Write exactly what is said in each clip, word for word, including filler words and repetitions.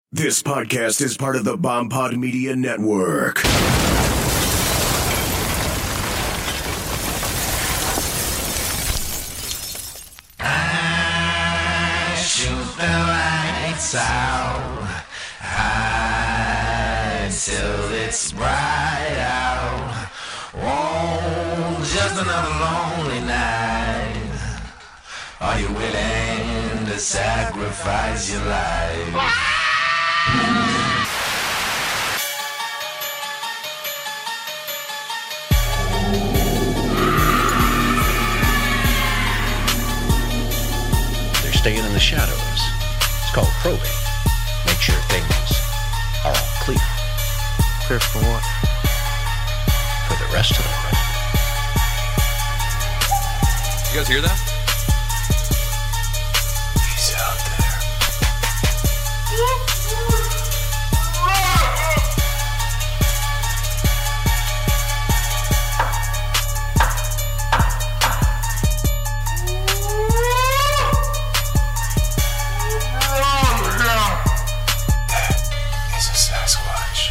This podcast is part of the BombPod Media Network. I shoot the lights out high till it's bright out. Oh, just another lonely night. Are you willing to sacrifice your life? They're staying in the shadows. It's called probing. Make sure things are all clear. Clear for what? For the rest of them. You guys hear that? He's out there. He's a Sasquatch.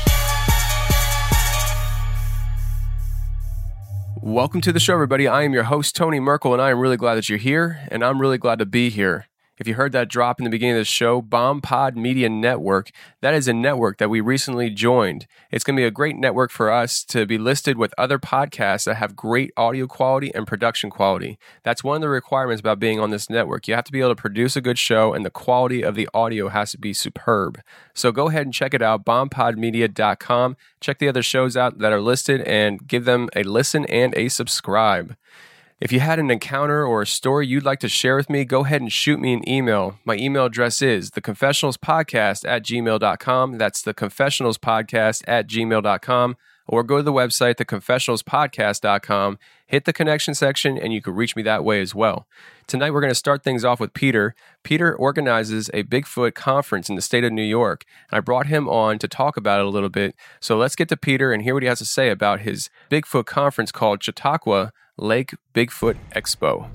Welcome to the show, everybody. I am your host, Tony Merkel, and I am really glad that you're here, and I'm really glad to be here. If you heard that drop in the beginning of the show, BombPod Media Network, that is a network that we recently joined. It's going to be a great network for us to be listed with other podcasts that have great audio quality and production quality. That's one of the requirements about being on this network. You have to be able to produce a good show, and the quality of the audio has to be superb. So go ahead and check it out, bomb pod media dot com. Check the other shows out that are listed and give them a listen and a subscribe. If you had an encounter or a story you'd like to share with me, go ahead and shoot me an email. My email address is theconfessionalspodcast at gmail dot com. That's theconfessionalspodcast at gmail dot com. Or go to the website, the confessionals podcast dot com. Hit the connection section, and you can reach me that way as well. Tonight, we're going to start things off with Peter. Peter organizes a Bigfoot conference in the state of New York, and I brought him on to talk about it a little bit. So let's get to Peter and hear what he has to say about his Bigfoot conference called Chautauqua Lake Bigfoot Expo.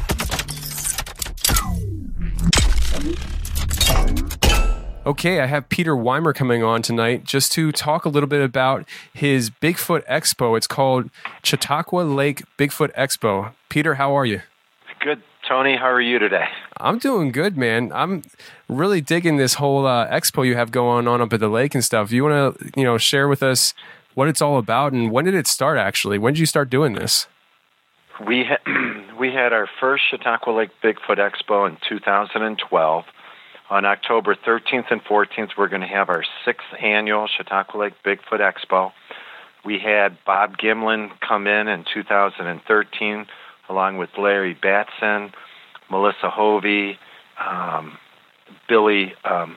Okay, I have Peter Weimer coming on tonight just to talk a little bit about his Bigfoot Expo. It's called Chautauqua Lake Bigfoot Expo. Peter, how are you? Good, Tony. How are you today? I'm doing good, man. I'm really digging this whole uh, expo you have going on up at the lake and stuff. You want to, you know, share with us what it's all about and when did it start? Actually, when did you start doing this? We ha- we had our first Chautauqua Lake Bigfoot Expo in two thousand twelve. On October thirteenth and fourteenth, we're going to have our sixth annual Chautauqua Lake Bigfoot Expo. We had Bob Gimlin come in in two thousand thirteen, along with Larry Batson, Melissa Hovey, um, Billy, um,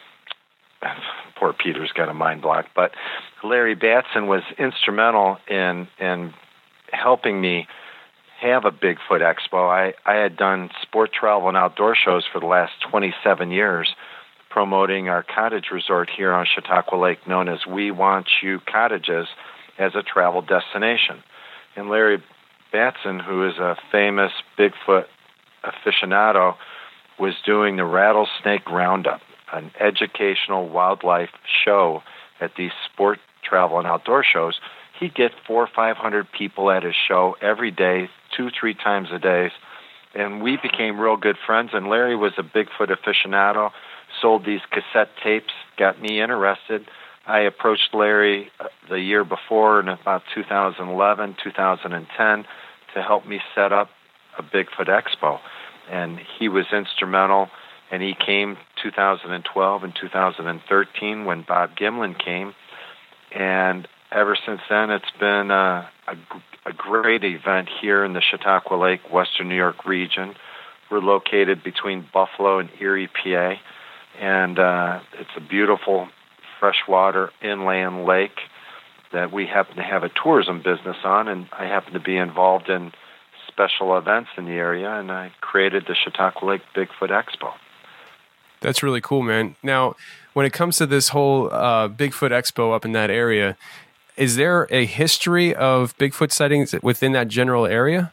poor Peter's got a mind block, but Larry Batson was instrumental in in helping me have a Bigfoot Expo. I, I had done sport travel and outdoor shows for the last twenty-seven years, promoting our cottage resort here on Chautauqua Lake known as We Want You Cottages as a travel destination. And Larry Batson, who is a famous Bigfoot aficionado, was doing the Rattlesnake Roundup, an educational wildlife show at these sport travel and outdoor shows. He'd get four or five hundred people at his show every day, two, three times a day, and we became real good friends. And Larry was a Bigfoot aficionado, sold these cassette tapes, got me interested. I approached Larry the year before in about two thousand eleven, two thousand ten to help me set up a Bigfoot Expo, and he was instrumental. And he came two thousand twelve and two thousand thirteen when Bob Gimlin came, and ever since then, it's been a, a, a great event here in the Chautauqua Lake, Western New York region. We're located between Buffalo and Erie, P A, and uh, it's a beautiful freshwater inland lake that we happen to have a tourism business on, and I happen to be involved in special events in the area, and I created the Chautauqua Lake Bigfoot Expo. That's really cool, man. Now, when it comes to this whole uh, Bigfoot Expo up in that area, is there a history of Bigfoot sightings within that general area?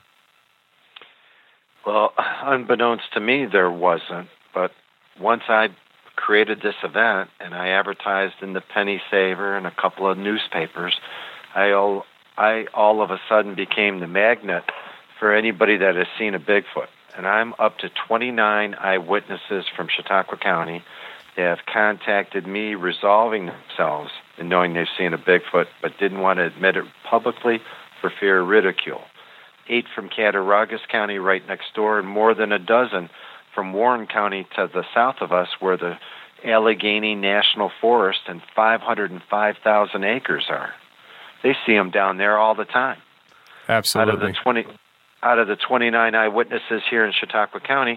Well, unbeknownst to me, there wasn't. But once I created this event and I advertised in the Penny Saver and a couple of newspapers, I all, I all of a sudden became the magnet for anybody that has seen a Bigfoot. And I'm up to twenty-nine eyewitnesses from Chautauqua County. They have contacted me resolving themselves and knowing they've seen a Bigfoot but didn't want to admit it publicly for fear of ridicule. Eight from Cattaraugus County right next door, and more than a dozen from Warren County to the south of us where the Allegheny National Forest and five hundred five thousand acres are. They see them down there all the time. Absolutely. Out of the twenty, out of the twenty-nine eyewitnesses here in Chautauqua County,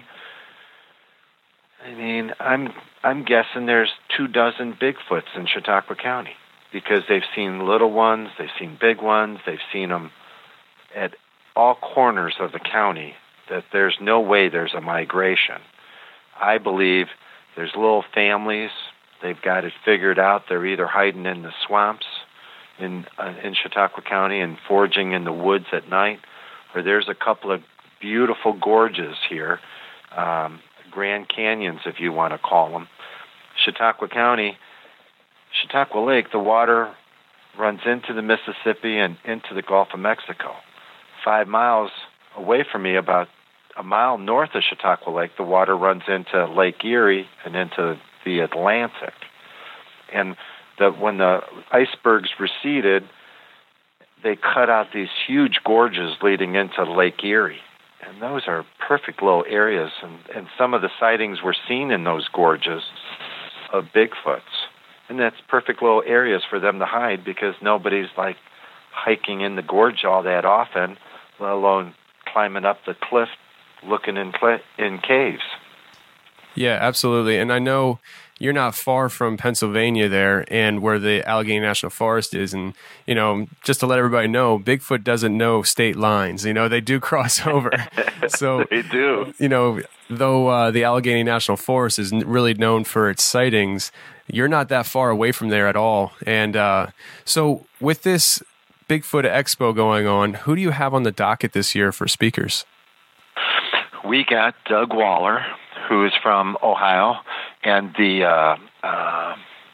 I mean, I'm I'm guessing there's two dozen Bigfoots in Chautauqua County because they've seen little ones, they've seen big ones, they've seen them at all corners of the county. That there's no way there's a migration. I believe there's little families. They've got it figured out. They're either hiding in the swamps in uh, in Chautauqua County and foraging in the woods at night, or there's a couple of beautiful gorges here, um, Grand Canyons, if you want to call them. Chautauqua County, Chautauqua Lake, the water runs into the Mississippi and into the Gulf of Mexico. Five miles away from me, about a mile north of Chautauqua Lake, the water runs into Lake Erie and into the Atlantic. And the, when the icebergs receded, they cut out these huge gorges leading into Lake Erie. And those are perfect little areas. And, and some of the sightings were seen in those gorges of Bigfoots. And that's perfect little areas for them to hide because nobody's like hiking in the gorge all that often, let alone climbing up the cliff looking in cl- in caves. Yeah, absolutely. And I know you're not far from Pennsylvania there and where the Allegheny National Forest is. And, you know, just to let everybody know, Bigfoot doesn't know state lines. You know, they do cross over. So they do. You know, though uh, the Allegheny National Forest is really known for its sightings, you're not that far away from there at all. And uh, so with this Bigfoot Expo going on, who do you have on the docket this year for speakers? We got Doug Waller, who is from Ohio, and the uh, uh,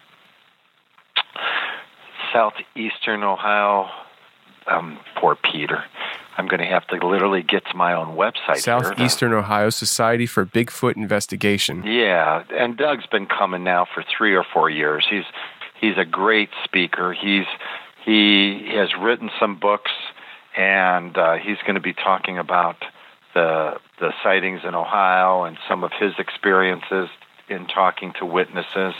southeastern Ohio, um, poor Peter. I'm going to have to literally get to my own website. Southeastern here. Ohio Society for Bigfoot Investigation. Yeah, and Doug's been coming now for three or four years. He's he's a great speaker. He's he has written some books, and uh, he's going to be talking about the the sightings in Ohio and some of his experiences in talking to witnesses.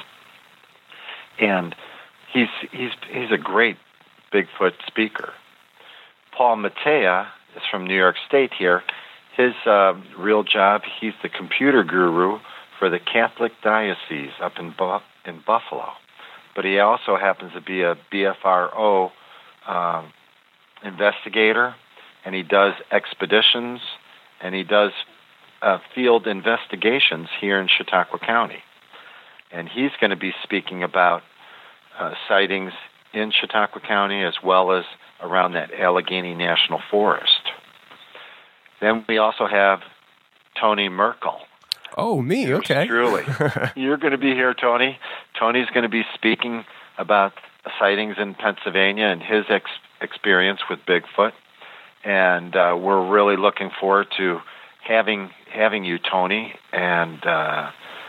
And he's he's he's a great Bigfoot speaker. Paul Matea is from New York State here. His uh, real job, he's the computer guru for the Catholic Diocese up in Bu- in Buffalo. But he also happens to be a B F R O uh, investigator, and he does expeditions, and he does uh, field investigations here in Chautauqua County. And he's going to be speaking about uh, sightings in Chautauqua County as well as around that Allegheny National Forest. Then we also have Tony Merkel. Oh, me, okay. Truly. You're going to be here, Tony. Tony's going to be speaking about sightings in Pennsylvania and his ex- experience with Bigfoot. And uh, we're really looking forward to having having you, Tony, and, uh,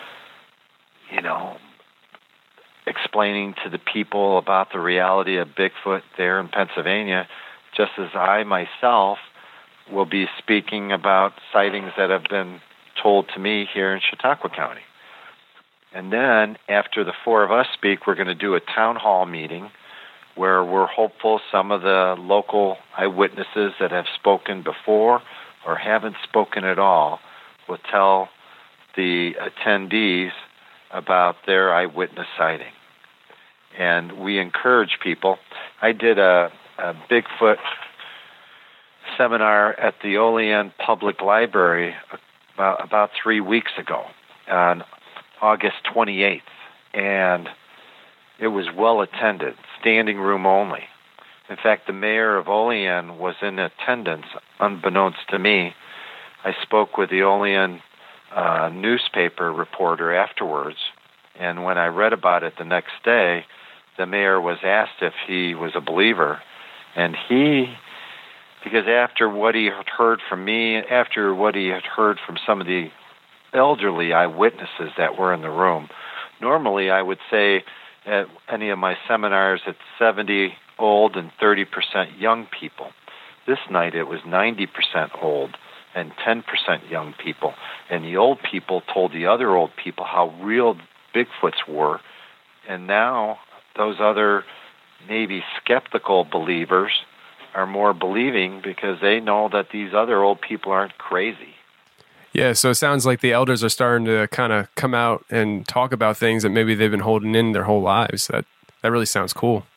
you know, explaining to the people about the reality of Bigfoot there in Pennsylvania, just as I myself will be speaking about sightings that have been told to me here in Chautauqua County. And then, after the four of us speak, we're going to do a town hall meeting where we're hopeful some of the local eyewitnesses that have spoken before or haven't spoken at all will tell the attendees about their eyewitness sighting. And we encourage people. I did a, a Bigfoot seminar at the Olean Public Library about, about three weeks ago on August twenty-eighth, and it was well attended, standing room only. In fact, the mayor of Olean was in attendance, unbeknownst to me. I spoke with the Olean uh, newspaper reporter afterwards, And when I read about it the next day, the mayor was asked if he was a believer. And he, because after what he had heard from me, after what he had heard from some of the elderly eyewitnesses that were in the room, normally I would say at any of my seminars it's seventy old and thirty percent young people. This night it was ninety percent old and ten percent young people. And the old people told the other old people how real Bigfoots were. And now those other maybe skeptical believers are more believing because they know that these other old people aren't crazy. Yeah, so it sounds like the elders are starting to kind of come out and talk about things that maybe they've been holding in their whole lives. That that really sounds cool.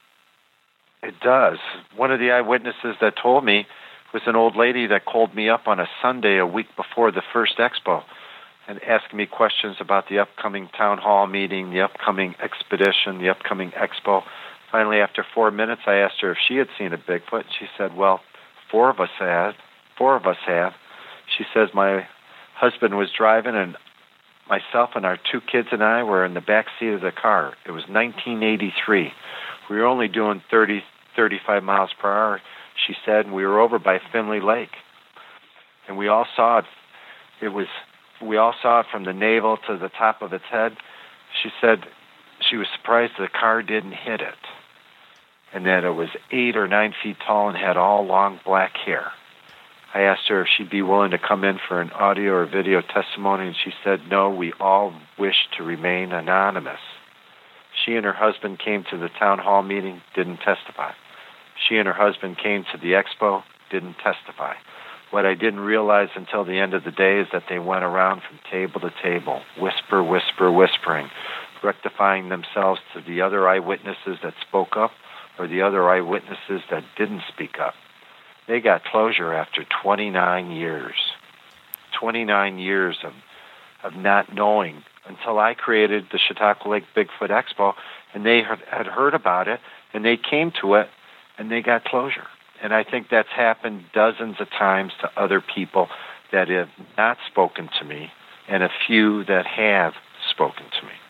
It does. One of the eyewitnesses that told me was an old lady that called me up on a Sunday a week before the first expo and asked me questions about the upcoming town hall meeting, the upcoming expedition, the upcoming expo. Finally, after four minutes, I asked her if she had seen a Bigfoot. She said, well, four of us have. Four of us have. She says, my husband was driving, and myself and our two kids and I were in the back seat of the car. It was nineteen eighty-three. We were only doing thirty, thirty-five miles per hour, she said, and we were over by Finley Lake. And we all saw it. It was, we all saw it from the navel to the top of its head. She said she was surprised the car didn't hit it, and that it was eight or nine feet tall and had all long black hair. I asked her if she'd be willing to come in for an audio or video testimony, and she said, no, we all wish to remain anonymous. She and her husband came to the town hall meeting, didn't testify. She and her husband came to the expo, didn't testify. What I didn't realize until the end of the day is that they went around from table to table, whisper, whisper, whispering, rectifying themselves to the other eyewitnesses that spoke up or the other eyewitnesses that didn't speak up. They got closure after twenty-nine years. twenty-nine years of, of not knowing until I created the Chautauqua Lake Bigfoot Expo, and they had heard about it, and they came to it, and they got closure. And I think that's happened dozens of times to other people that have not spoken to me, and a few that have spoken to me.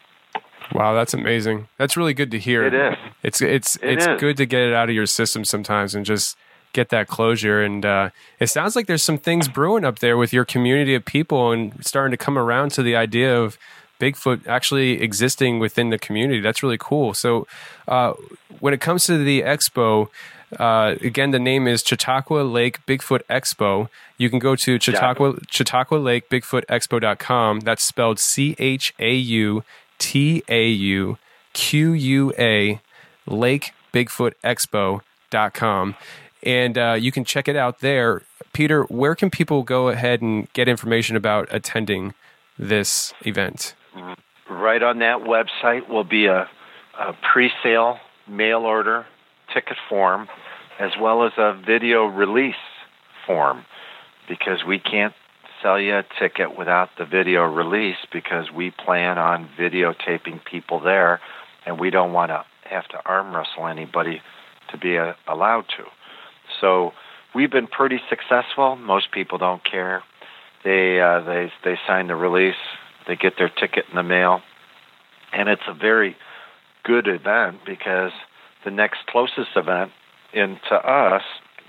Wow, that's amazing. That's really good to hear. It is. It's it's It it's is. good to get it out of your system sometimes and just get that closure. And uh, it sounds like there's some things brewing up there with your community of people and starting to come around to the idea of Bigfoot actually existing within the community. That's really cool. So uh, when it comes to the expo, uh, again, the name is Chautauqua Lake Bigfoot Expo. You can go to Chautauqua, Chautauqua Lake Bigfoot Expo dot com. That's spelled C H A U T A U Q U A Lake Bigfoot Expo dot com. And uh, you can check it out there. Peter, where can people go ahead and get information about attending this event? Right on that website will be a, a pre-sale mail order ticket form as well as a video release form, because we can't sell you a ticket without the video release, because we plan on videotaping people there, and we don't want to have to arm wrestle anybody to be uh, allowed to. So we've been pretty successful. Most people don't care. They uh, they they sign the release, they get their ticket in the mail, and it's a very good event, because the next closest event in to us,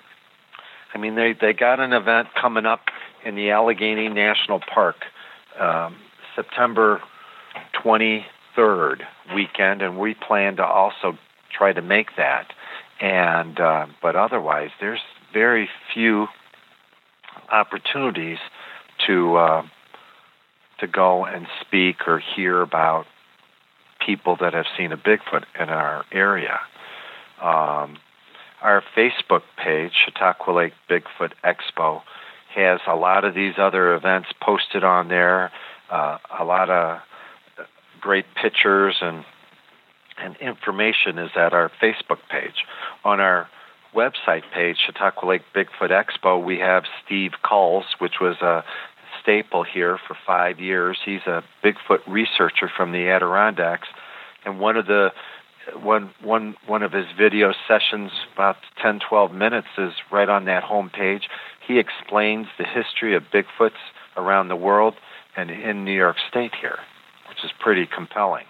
I mean, they, they got an event coming up in the Allegheny National Park, um, September twenty-third weekend, and we plan to also try to make that. And uh, but otherwise, there's very few opportunities to uh, to go and speak or hear about people that have seen a Bigfoot in our area. Um, our Facebook page, Chautauqua Lake Bigfoot Expo, has a lot of these other events posted on there, uh, a lot of great pictures and and information is at our Facebook page. On our website page, Chautauqua Lake Bigfoot Expo, we have Steve Culls, which was a staple here for five years. He's a Bigfoot researcher from the Adirondacks, and one of the one one one of his video sessions, about ten, twelve minutes, is right on that home page. He explains the history of Bigfoots around the world and in New York State here, which is pretty compelling.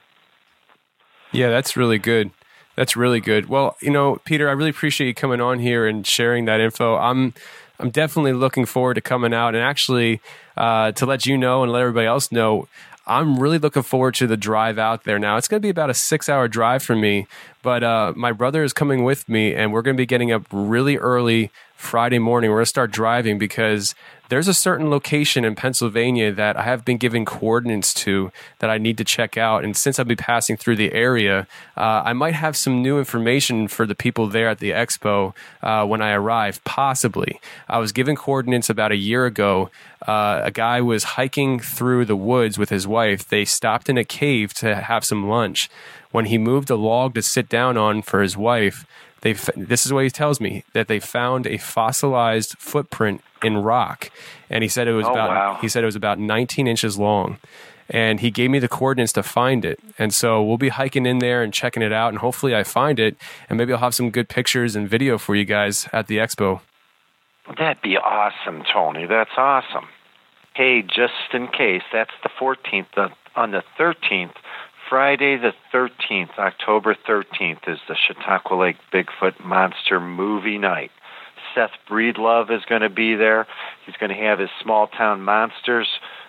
Yeah, that's really good. That's really good. Well, you know, Peter, I really appreciate you coming on here and sharing that info. I'm I'm definitely looking forward to coming out and actually uh, to let you know and let everybody else know, I'm really looking forward to the drive out there now. It's going to be about a six-hour drive for me, but uh, my brother is coming with me, and we're going to be getting up really early Friday morning. We're going to start driving because there's a certain location in Pennsylvania that I have been given coordinates to that I need to check out. And since I'll be passing through the area, uh, I might have some new information for the people there at the expo uh, when I arrive, possibly. I was given coordinates about a year ago. Uh, a guy was hiking through the woods with his wife. They stopped in a cave to have some lunch. When he moved a log to sit down on for his wife, They, this is what he tells me, that they found a fossilized footprint in rock, and he said it was oh, about wow. he said it was about nineteen inches long, and he gave me the coordinates to find it. And so we'll be hiking in there and checking it out, and hopefully I find it, and maybe I'll have some good pictures and video for you guys at the expo. That'd be awesome, Tony. That's awesome. Hey, just in case, that's the fourteenth. The, on the thirteenth. Friday the thirteenth, October thirteenth, is the Chautauqua Lake Bigfoot Monster Movie Night. Seth Breedlove is going to be there. He's going to have his Small Town Monsters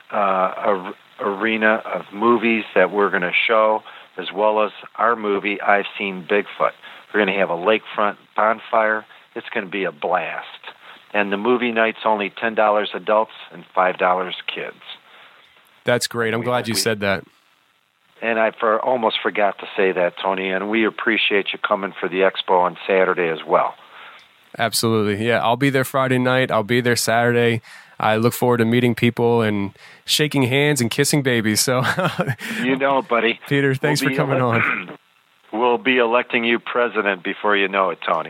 uh, arena of movies that we're going to show, as well as our movie, I've Seen Bigfoot. We're going to have a lakefront bonfire. It's going to be a blast. And the movie night's only ten dollars adults and five dollars kids. That's great. I'm we, glad you we, said that. And I for, almost forgot to say that, Tony, and we appreciate you coming for the expo on Saturday as well. Absolutely. Yeah, I'll be there Friday night. I'll be there Saturday. I look forward to meeting people and shaking hands and kissing babies. So, you know, buddy. Peter, thanks we'll for coming ele- on. We'll be electing you president before you know it, Tony.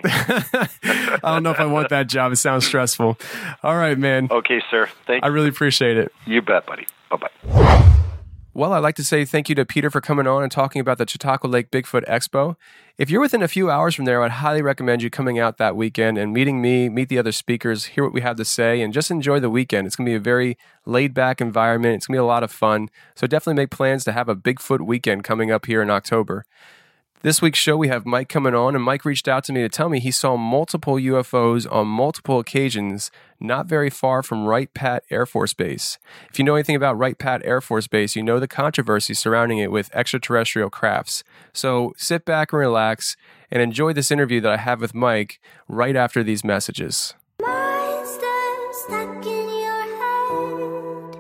I don't know if I want that job. It sounds stressful. All right, man. Okay, sir. Thank I you. really appreciate it. You bet, buddy. Bye-bye. Well, I'd like to say thank you to Peter for coming on and talking about the Chautauqua Lake Bigfoot Expo. If you're within a few hours from there, I'd highly recommend you coming out that weekend and meeting me, meet the other speakers, hear what we have to say, and just enjoy the weekend. It's going to be a very laid-back environment. It's going to be a lot of fun. So definitely make plans to have a Bigfoot weekend coming up here in October. This week's show, we have Mike coming on, and Mike reached out to me to tell me he saw multiple U F Os on multiple occasions not very far from Wright-Patt Air Force Base. If you know anything about Wright-Patt Air Force Base, you know the controversy surrounding it with extraterrestrial crafts. So sit back and relax and enjoy this interview that I have with Mike right after these messages. Monsters stuck in your head.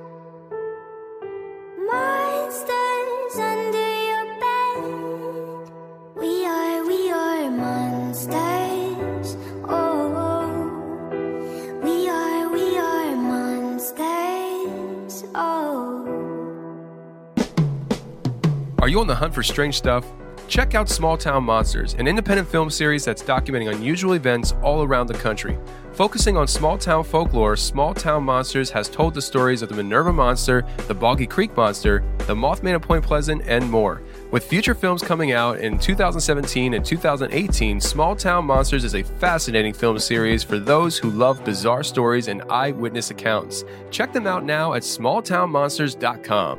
Monsters under your bed. We are, we are monsters. Oh, we are, we are monsters. Oh. Are you on the hunt for strange stuff? Check out Small Town Monsters, an independent film series that's documenting unusual events all around the country. Focusing on small town folklore, Small Town Monsters has told the stories of the Minerva Monster, the Boggy Creek Monster, the Mothman of Point Pleasant, and more. With future films coming out in two thousand seventeen and two thousand eighteen, Small Town Monsters is a fascinating film series for those who love bizarre stories and eyewitness accounts. Check them out now at small town monsters dot com.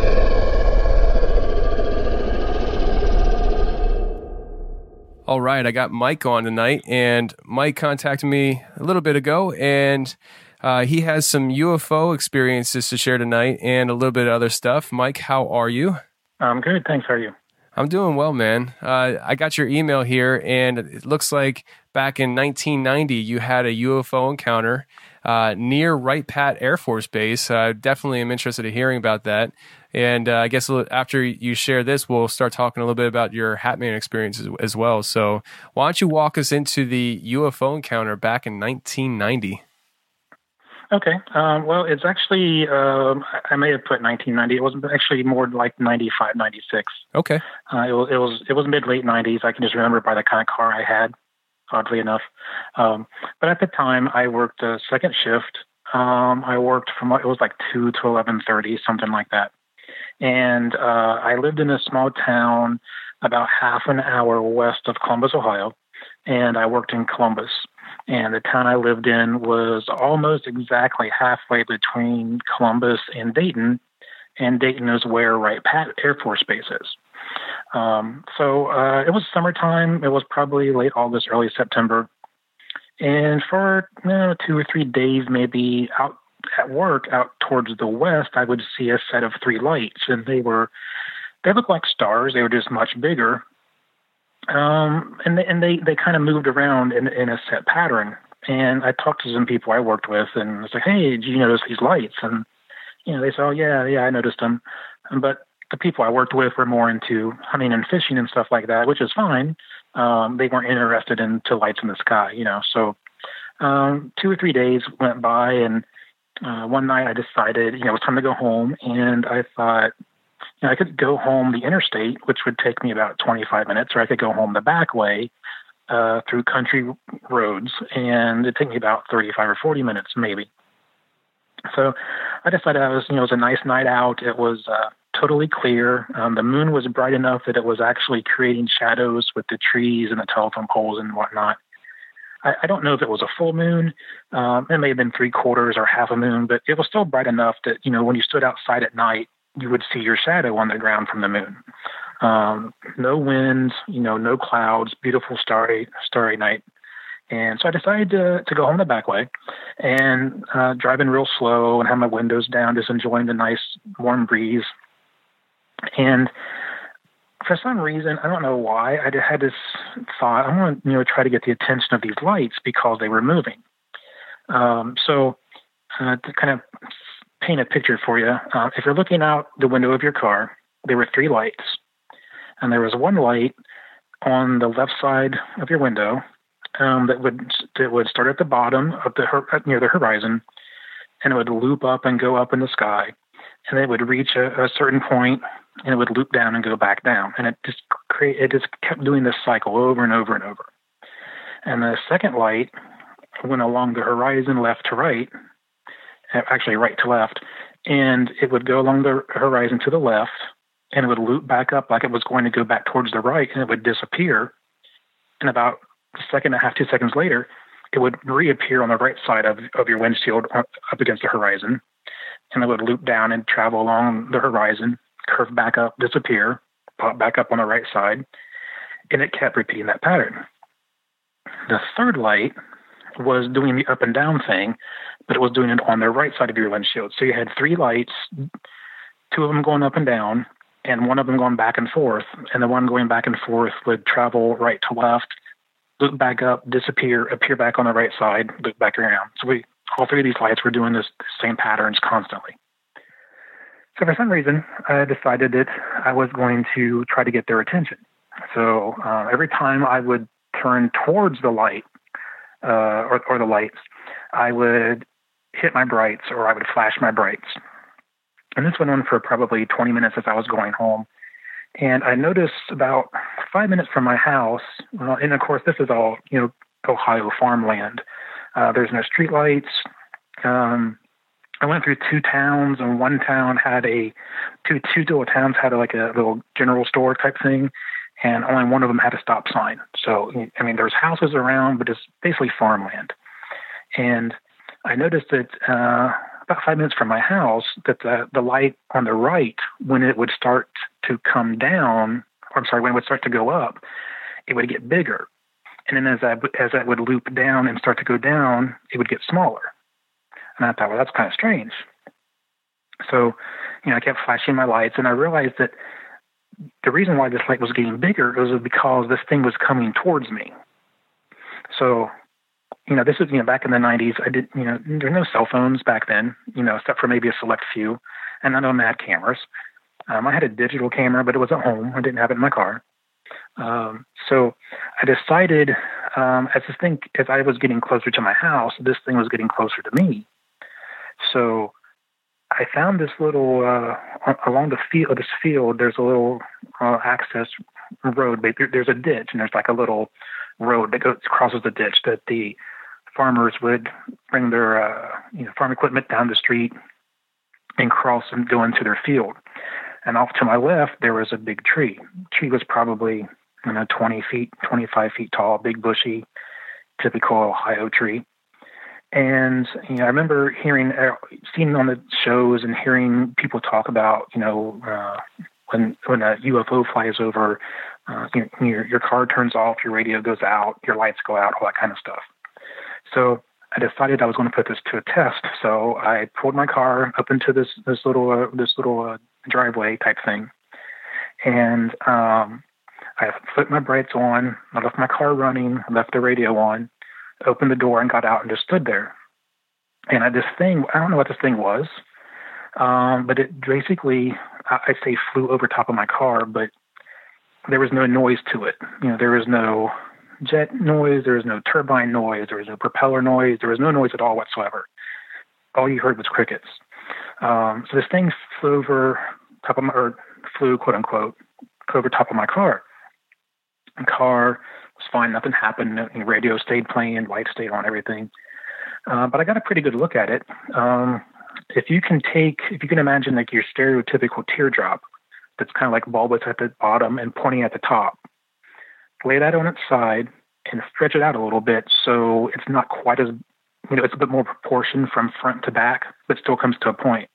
All right, I got Mike on tonight, and Mike contacted me a little bit ago, and uh, he has some U F O experiences to share tonight and a little bit of other stuff. Mike, how are you? I'm good, thanks. How are you? I'm doing well, man. Uh, I got your email here, and it looks like back in nineteen ninety, you had a U F O encounter uh, near Wright-Patt Air Force Base. I uh, definitely am interested in hearing about that. And uh, I guess after you share this, we'll start talking a little bit about your Hatman experiences as well. So why don't you walk us into the U F O encounter back in nineteen ninety? Okay. Um, well, it's actually, um, I may have put nineteen ninety. It was actually more like ninety-five, ninety-six. Okay. Uh, it was, it was, it was mid-late nineties. I can just remember by the kind of car I had, oddly enough. Um, but at the time, I worked a second shift. Um, I worked from, it was like two to eleven thirty, something like that. And uh, I lived in a small town about half an hour west of Columbus, Ohio, and I worked in Columbus. And the town I lived in was almost exactly halfway between Columbus and Dayton, and Dayton is where Wright-Patt Air Force Base is. Um, so uh, it was summertime. It was probably late August, early September. And for you know, two or three days, maybe out at work, out towards the west, I would see a set of three lights, and they were they looked like stars. They were just much bigger, um, and they, and they, they kind of moved around in in a set pattern. And I talked to some people I worked with, and I was like, "Hey, did you notice these lights?" And you know, they said, "Oh yeah, yeah, I noticed them." But the people I worked with were more into hunting and fishing and stuff like that, which is fine. Um, they weren't interested in to lights in the sky, you know. So um, two or three days went by, and uh, one night I decided, you know, it was time to go home, and I thought, you know, I could go home the interstate, which would take me about twenty-five minutes, or I could go home the back way uh, through country roads, and it'd take me about thirty-five or forty minutes, maybe. So I decided I was, you know, it was a nice night out. It was uh, totally clear. Um, the moon was bright enough that it was actually creating shadows with the trees and the telephone poles and whatnot. I, I don't know if it was a full moon. Um, it may have been three quarters or half a moon, but it was still bright enough that, you know, when you stood outside at night, you would see your shadow on the ground from the moon. Um, no winds, you know, no clouds, beautiful starry, starry night. And so I decided to, to go home the back way and uh, driving real slow and have my windows down, just enjoying the nice warm breeze. And for some reason, I don't know why, I had this thought, I want to, you know, try to get the attention of these lights because they were moving. Um, so uh, to kind of paint a picture for you, uh, if you're looking out the window of your car, there were three lights. And there was one light on the left side of your window um, that would that would start at the bottom of the near the horizon, and it would loop up and go up in the sky, and it would reach a, a certain point, and it would loop down and go back down, and it just create it just kept doing this cycle over and over and over. And the second light went along the horizon, left to right, actually right to left, and it would go along the horizon to the left, and it would loop back up like it was going to go back towards the right, and it would disappear. And about a second and a half, two seconds later, it would reappear on the right side of, of your windshield up against the horizon, and it would loop down and travel along the horizon, curve back up, disappear, pop back up on the right side, and it kept repeating that pattern. The third light was doing the up and down thing, but it was doing it on the right side of your windshield. So you had three lights, two of them going up and down, and one of them going back and forth, and the one going back and forth would travel right to left, loop back up, disappear, appear back on the right side, loop back around. So we, all three of these lights were doing this same patterns constantly. So for some reason, I decided that I was going to try to get their attention. So uh, every time I would turn towards the light uh, or, or the lights, I would hit my brights or I would flash my brights. And this went on for probably twenty minutes as I was going home. And I noticed about five minutes from my house, uh, and of course this is all, you know, Ohio farmland. Uh, there's no street lights. Um, I went through two towns, and one town had a, two, two little towns had a, like a little general store type thing, and only one of them had a stop sign. So, I mean, there's houses around, but it's basically farmland. And I noticed that uh, about five minutes from my house, that the, the light on the right, when it would start to come down, or I'm sorry, when it would start to go up, it would get bigger. And then as I, as that would loop down and start to go down, it would get smaller. And I thought, well, that's kind of strange. So, you know, I kept flashing my lights, and I realized that the reason why this light was getting bigger was because this thing was coming towards me. So, you know, this is, you know, back in the nineties, I did, you know, there were no cell phones back then, you know, except for maybe a select few, and none of them had cameras. Um, I had a digital camera, but it was at home. I didn't have it in my car. Um, so I decided, um, as this thing, as I was getting closer to my house, this thing was getting closer to me. So I found this little, uh, along the field, this field, there's a little uh, access road. There's a ditch, and there's like a little road that goes crosses the ditch that the farmers would bring their, uh, you know, farm equipment down the street and cross and go into their field. And off to my left, there was a big tree. The tree was probably, you know, twenty feet, twenty-five feet tall, big bushy, typical Ohio tree. And you know, I remember hearing, uh, seeing on the shows and hearing people talk about, you know, uh, when when a U F O flies over, uh, you know, your your car turns off, your radio goes out, your lights go out, all that kind of stuff. So I decided I was going to put this to a test. So I pulled my car up into this this little uh, this little uh, driveway type thing, and um, I flipped my brakes on. I left my car running. I left the radio on. Opened the door and got out and just stood there. And I, this thing, I don't know what this thing was, um, but it basically, I, I say flew over top of my car, but there was no noise to it. You know, there was no jet noise, there was no turbine noise, there was no propeller noise, there was no noise at all whatsoever. All you heard was crickets. Um, so this thing flew over top of my, or flew, quote unquote, over top of my car. The car was fine, nothing happened. The radio stayed playing, lights stayed on, everything. Uh, but I got a pretty good look at it. Um, if you can take, if you can imagine like your stereotypical teardrop that's kind of like bulbous at the bottom and pointing at the top, lay that on its side and stretch it out a little bit so it's not quite as, you know, it's a bit more proportion from front to back, but still comes to a point.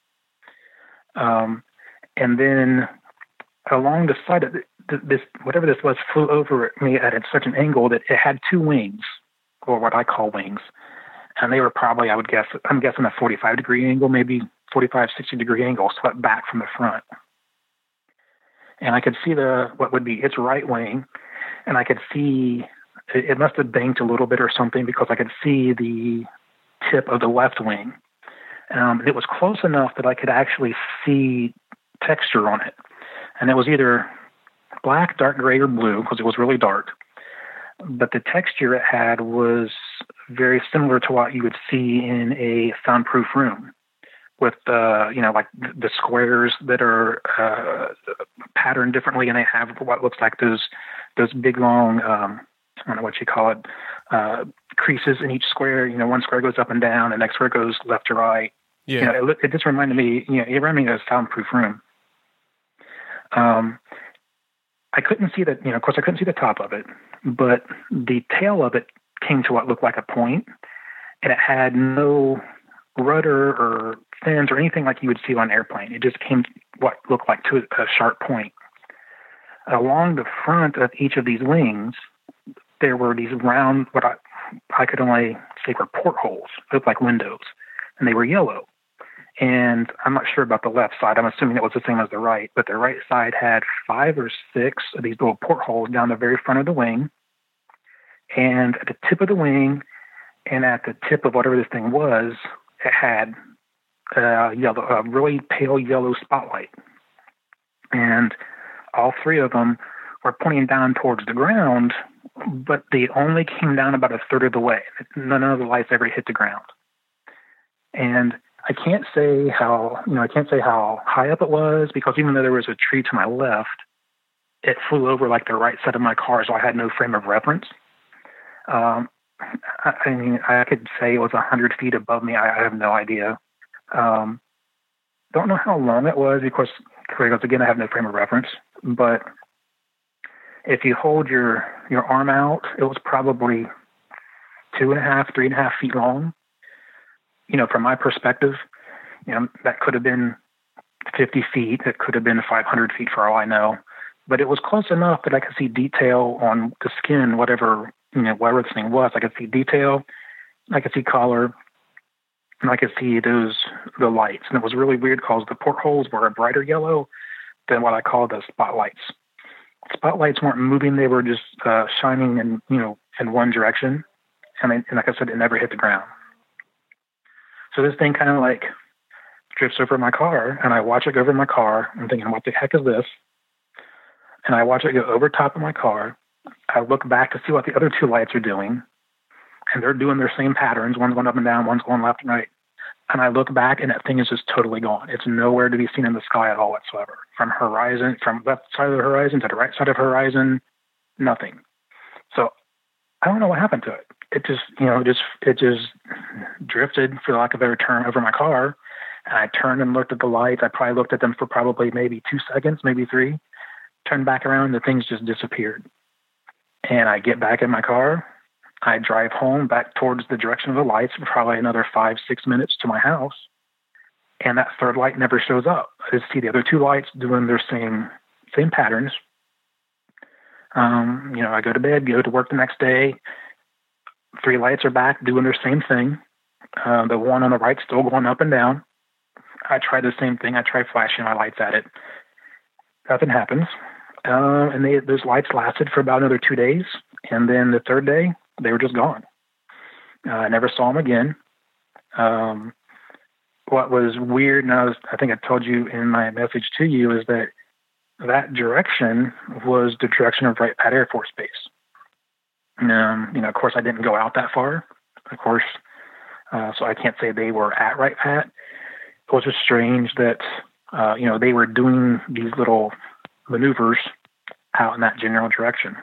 Um, and then along the side of it, this, whatever this was, flew over me at such an angle that it had two wings, or what I call wings. And they were probably, I would guess, I'm guessing a forty-five degree angle, maybe forty-five, sixty degree angle, swept back from the front. And I could see the, what would be its right wing. And I could see, it, it must have banked a little bit or something, because I could see the tip of the left wing. Um, it was close enough that I could actually see texture on it. And it was either black, dark gray, or blue, because it was really dark. But the texture it had was very similar to what you would see in a soundproof room, with uh, you know, like the squares that are uh, patterned differently, and they have what looks like those those big long, um, I don't know what you call it, uh, creases in each square. You know, one square goes up and down, the next square goes left to right. Yeah. You know, it, it just reminded me, you know, it reminded me of a soundproof room. Um, I couldn't see the, you know, of course I couldn't see the top of it, but the tail of it came to what looked like a point, and it had no rudder or fins or anything like you would see on an airplane. It just came what looked like to a sharp point. Along the front of each of these wings, there were these round, what I, I could only say were portholes, looked like windows, and they were yellow. And I'm not sure about the left side. I'm assuming it was the same as the right, but the right side had five or six of these little portholes down the very front of the wing. And at the tip of the wing and at the tip of whatever this thing was, it had a yellow, a really pale yellow spotlight. And all three of them were pointing down towards the ground, but they only came down about a third of the way. None of the lights ever hit the ground. And I can't say how, you know, I can't say how high up it was, because even though there was a tree to my left, it flew over like the right side of my car, so I had no frame of reference. Um, I, I mean, I could say it was one hundred feet above me. I, I have no idea. Um, don't know how long it was, because, because again, I have no frame of reference. But if you hold your, your arm out, it was probably two and a half, three and a half feet long. You know, from my perspective, you know, that could have been fifty feet. It could have been five hundred feet for all I know. But it was close enough that I could see detail on the skin, whatever, you know, whatever this thing was. I could see detail. I could see color. And I could see those, the lights. And it was really weird because the portholes were a brighter yellow than what I call the spotlights. Spotlights weren't moving. They were just uh, shining in, you know, in one direction. And, they, and like I said, it never hit the ground. So this thing kind of like drifts over my car, and I watch it go over my car. I'm thinking, what the heck is this? And I watch it go over top of my car. I look back to see what the other two lights are doing, and they're doing their same patterns. One's going up and down, one's going left and right. And I look back, and that thing is just totally gone. It's nowhere to be seen in the sky at all whatsoever. From horizon, from left side of the horizon to the right side of the horizon, nothing. So I don't know what happened to it. It just, you know, just it just drifted, for lack of a better term, over my car. And I turned and looked at the lights. I probably looked at them for probably maybe two seconds, maybe three. Turned back around, the things just disappeared. And I get back in my car. I drive home back towards the direction of the lights for probably another five, six minutes to my house. And that third light never shows up. I just see the other two lights doing their same same patterns. Um, you know, I go to bed, go to work the next day. Three lights are back doing their same thing. Uh, the one on the right still going up and down. I try the same thing. I try flashing my lights at it. Nothing happens. Uh, and they, those lights lasted for about another two days. And then the third day, they were just gone. Uh, I never saw them again. Um, what was weird, and I, was, I think I told you in my message to you, is that that direction was the direction of Wright Pat Air Force Base. Um, you know, of course, I didn't go out that far, of course, uh, so I can't say they were at Wright Pat. It was just strange that, uh, you know, they were doing these little maneuvers out in that general direction.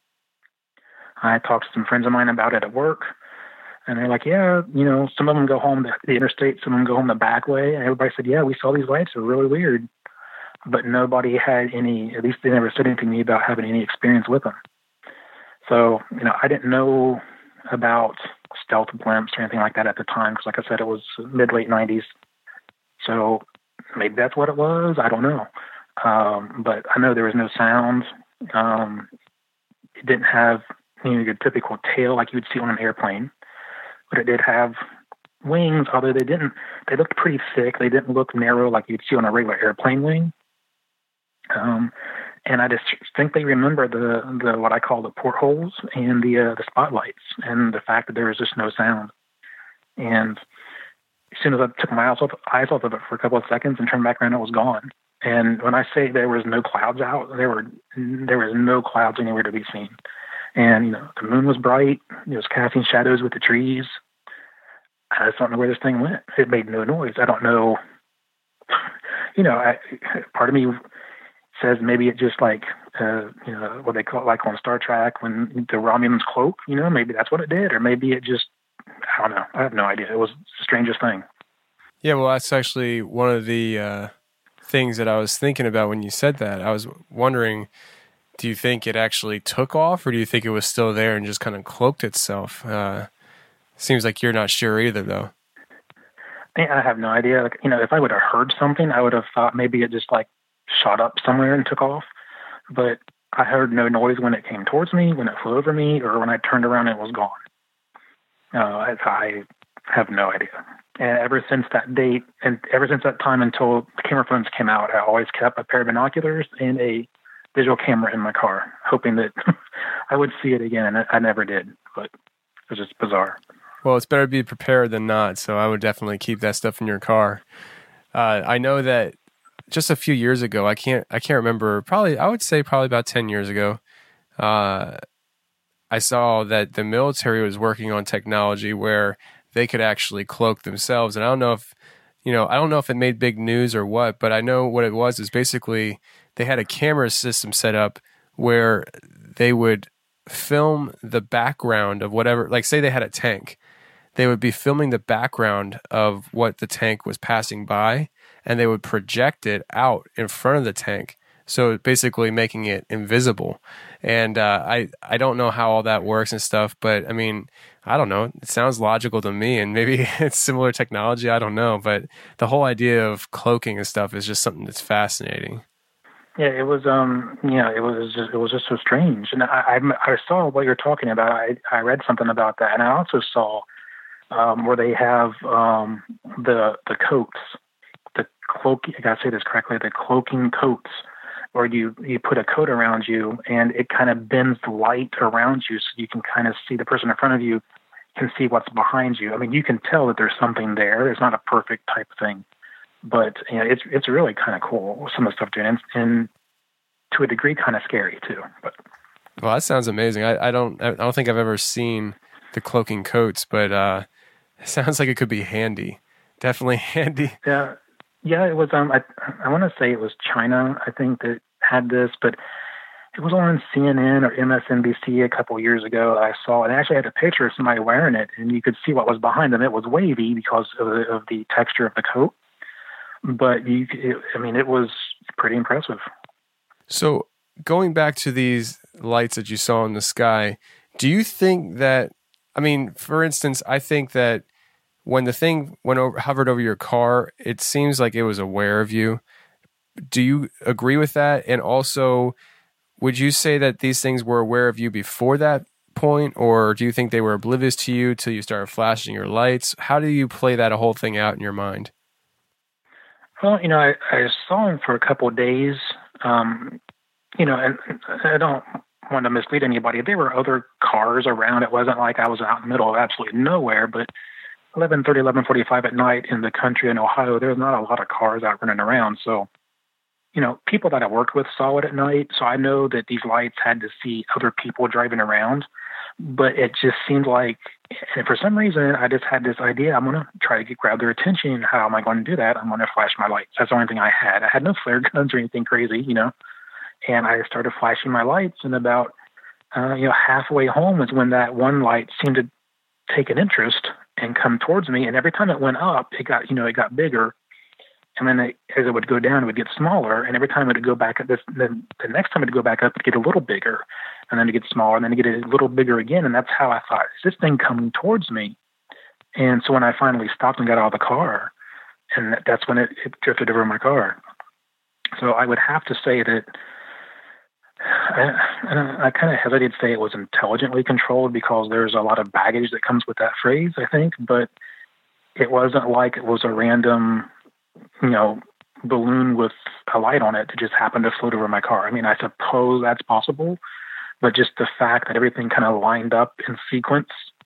I talked to some friends of mine about it at work, and they're like, yeah, you know, some of them go home the interstate, some of them go home the back way, and everybody said, yeah, we saw these lights, they're really weird. But nobody had any, at least they never said anything to me about having any experience with them. So, you know, I didn't know about stealth blimps or anything like that at the time, because like I said, it was mid-late nineties. So maybe that's what it was. I don't know. Um, but I know there was no sound. Um, it didn't have, you know, your typical tail like you would see on an airplane, but it did have wings, although they didn't, they looked pretty thick. They didn't look narrow like you'd see on a regular airplane wing. Um, and I distinctly remember the, the, what I call the portholes and the, uh, the spotlights, and the fact that there was just no sound. And as soon as I took my eyes off, eyes off of it for a couple of seconds and turned back around, it was gone. And when I say there was no clouds out, there were, there was no clouds anywhere to be seen. And, you know, the moon was bright. It was casting shadows with the trees. I just don't know where this thing went. It made no noise. I don't know. You know, I, part of me says maybe it just like, uh, you know, what they call it, like on Star Trek when the Romulans cloak, you know, maybe that's what it did. Or maybe it just, I don't know. I have no idea. It was the strangest thing. Yeah, well, that's actually one of the uh, things that I was thinking about when you said that. I was wondering, do you think it actually took off, or do you think it was still there and just kind of cloaked itself? Uh, seems like you're not sure either, though. I have no idea. Like, you know, if I would have heard something, I would have thought maybe it just like shot up somewhere and took off. But I heard no noise when it came towards me, when it flew over me, or when I turned around and it was gone. Uh, I, I have no idea. And ever since that date, and ever since that time until the camera phones came out, I always kept a pair of binoculars and a visual camera in my car, hoping that I would see it again. And I never did, but it was just bizarre. Well, it's better to be prepared than not, so I would definitely keep that stuff in your car. Uh, I know that just a few years ago, I can't I can't remember, probably, I would say probably about ten years ago, uh, I saw that the military was working on technology where they could actually cloak themselves. And I don't know if, you know, I don't know if it made big news or what, but I know what it was is basically they had a camera system set up where they would film the background of whatever, like say they had a tank, they would be filming the background of what the tank was passing by, and they would project it out in front of the tank. So basically making it invisible. And uh, I, I don't know how all that works and stuff, but I mean, I don't know. It sounds logical to me, and maybe it's similar technology. I don't know. But the whole idea of cloaking and stuff is just something that's fascinating. Yeah, it was. Um, yeah, it was. Just, it was just so strange. And I, I, I saw what you're talking about. I, I read something about that, and I also saw um, where they have um, the the coats, the cloak. I gotta say this correctly. The cloaking coats, where you you put a coat around you, and it kind of bends the light around you, so you can kind of see the person in front of you, can see what's behind you. I mean, you can tell that there's something there. There's not a perfect type thing. But you know, it's it's really kind of cool, some of the stuff doing, and, and to a degree, kind of scary too. But well, that sounds amazing. I, I don't I don't think I've ever seen the cloaking coats, but uh, it sounds like it could be handy. Definitely handy. Yeah, yeah. It was. Um, I I want to say it was China, I think, that had this, but it was on C N N or M S N B C a couple of years ago. I saw, and I actually had a picture of somebody wearing it, and you could see what was behind them. It was wavy because of the, of the texture of the coat. But you, it, I mean, it was pretty impressive. So going back to these lights that you saw in the sky, do you think that I mean, for instance, I think that when the thing went over, hovered over your car, it seems like it was aware of you. Do you agree with that? And also, would you say that these things were aware of you before that point, or do you think they were oblivious to you till you started flashing your lights? How do you play that whole thing out in your mind? Well, you know, I, I saw him for a couple of days, um, you know, and I don't want to mislead anybody. There were other cars around. It wasn't like I was out in the middle of absolutely nowhere, but eleven thirty, eleven forty-five at night in the country in Ohio, there's not a lot of cars out running around. So, you know, people that I worked with saw it at night. So I know that these lights had to see other people driving around, but it just seemed like, and for some reason, I just had this idea, I'm going to try to get, grab their attention. How am I going to do that? I'm going to flash my lights. That's the only thing I had. I had no flare guns or anything crazy, you know, and I started flashing my lights, and about, uh, you know, halfway home is when that one light seemed to take an interest and come towards me. And every time it went up, it got, you know, it got bigger. And then it, as it would go down, it would get smaller. And every time it would go back up, this, then the next time it would go back up, it'd get a little bigger. And then it gets smaller, and then it get a little bigger again. And that's how I thought, is this thing coming towards me? And so when I finally stopped and got out of the car, and that's when it, it drifted over my car. So I would have to say that I, I, I kind of hesitate to say it was intelligently controlled, because there's a lot of baggage that comes with that phrase, I think. But it wasn't like it was a random, you know, balloon with a light on it that just happened to float over my car. I mean, I suppose that's possible, but just the fact that everything kind of lined up in sequence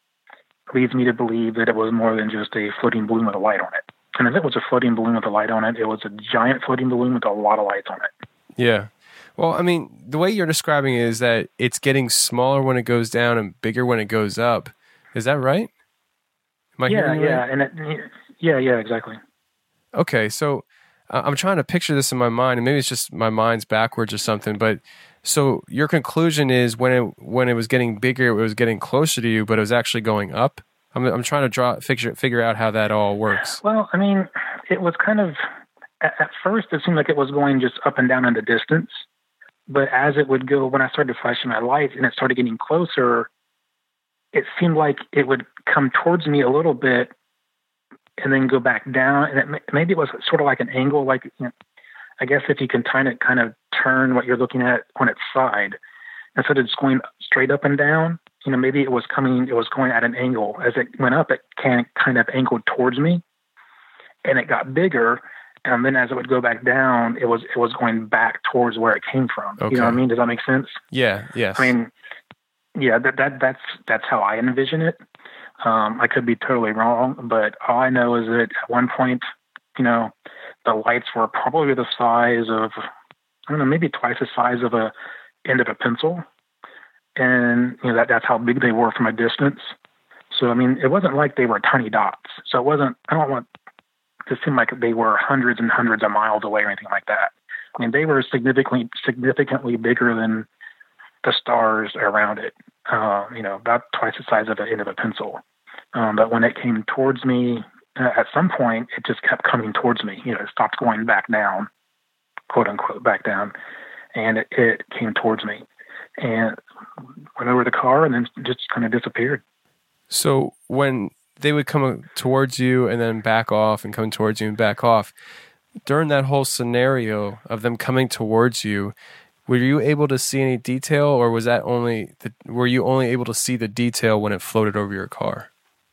leads me to believe that it was more than just a floating balloon with a light on it. And if it was a floating balloon with a light on it, it was a giant floating balloon with a lot of lights on it. Yeah. Well, I mean, the way you're describing it is that it's getting smaller when it goes down and bigger when it goes up. Is that right? Am I yeah, hearing you yeah, right? and it, yeah, yeah, exactly. Okay, so uh, I'm trying to picture this in my mind, and maybe it's just my mind's backwards or something. But so your conclusion is when it when it was getting bigger, it was getting closer to you, but it was actually going up. I'm I'm trying to draw figure figure out how that all works. Well, I mean, it was kind of at, at first it seemed like it was going just up and down in the distance. But as it would go, when I started flashing my lights and it started getting closer, it seemed like it would come towards me a little bit and then go back down. And it, maybe it was sort of like an angle, like, you know, I guess if you can kind of kind of turn what you're looking at on its side, instead of just going straight up and down, you know, maybe it was coming, it was going at an angle. As it went up, it can kind of angled towards me, and it got bigger. And then as it would go back down, it was it was going back towards where it came from. Okay. You know what I mean? Does that make sense? Yeah. Yes. I mean, yeah. That that that's that's how I envision it. Um, I could be totally wrong, but all I know is that at one point, you know, the lights were probably the size of, I don't know, maybe twice the size of a end of a pencil, and you know that that's how big they were from a distance. So I mean, it wasn't like they were tiny dots. So it wasn't. I don't want to seem like they were hundreds and hundreds of miles away or anything like that. I mean, they were significantly, significantly bigger than the stars around it. Uh, you know, about twice the size of the end of a pencil. Um, but when it came towards me, uh, at some point, it just kept coming towards me. You know, it stopped going back down, quote unquote, back down, and it, it came towards me and went over the car and then just kind of disappeared. So when they would come towards you and then back off and come towards you and back off, during that whole scenario of them coming towards you, were you able to see any detail, or was that only the, were you only able to see the detail when it floated over your car?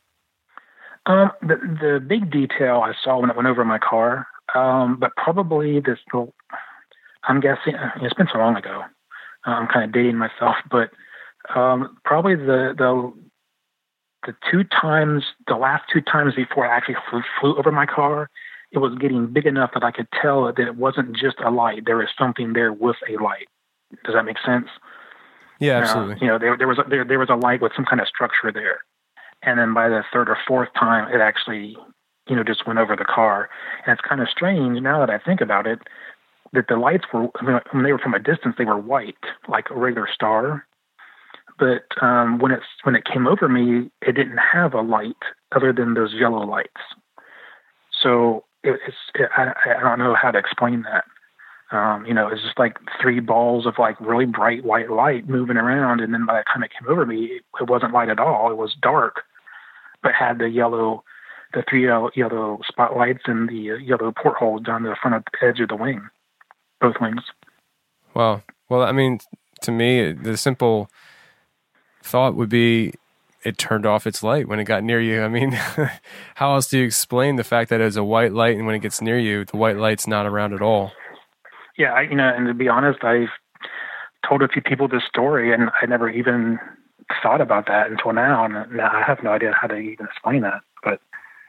Um, the the big detail I saw when it went over my car, um, but probably this. I'm guessing it's been so long ago. I'm kind of dating myself, but um, probably the the the two times, the last two times before I actually flew, flew over my car, it was getting big enough that I could tell that it wasn't just a light. There was something there with a light. Does that make sense? Yeah, absolutely. Uh, you know, there there was a, there there was a light with some kind of structure there, and then by the third or fourth time, it actually, you know, just went over the car. And it's kind of strange now that I think about it, that the lights were, I mean, when they were from a distance, they were white, like a regular star. But um, when it's when it came over me, it didn't have a light other than those yellow lights. So it, it's it, I, I don't know how to explain that. Um, you know, it was just like three balls of like really bright white light moving around. And then by the time it came over me, it, it wasn't light at all. It was dark, but had the yellow, the three yellow, yellow spotlights and the uh, yellow portholes down the front of the edge of the wing, both wings. Wow. Well, I mean, to me, the simple thought would be it turned off its light when it got near you. I mean, how else do you explain the fact that it's a white light and when it gets near you, the white light's not around at all? Yeah, I, you know, and to be honest, I've told a few people this story, and I never even thought about that until now, and now I have no idea how to even explain that. But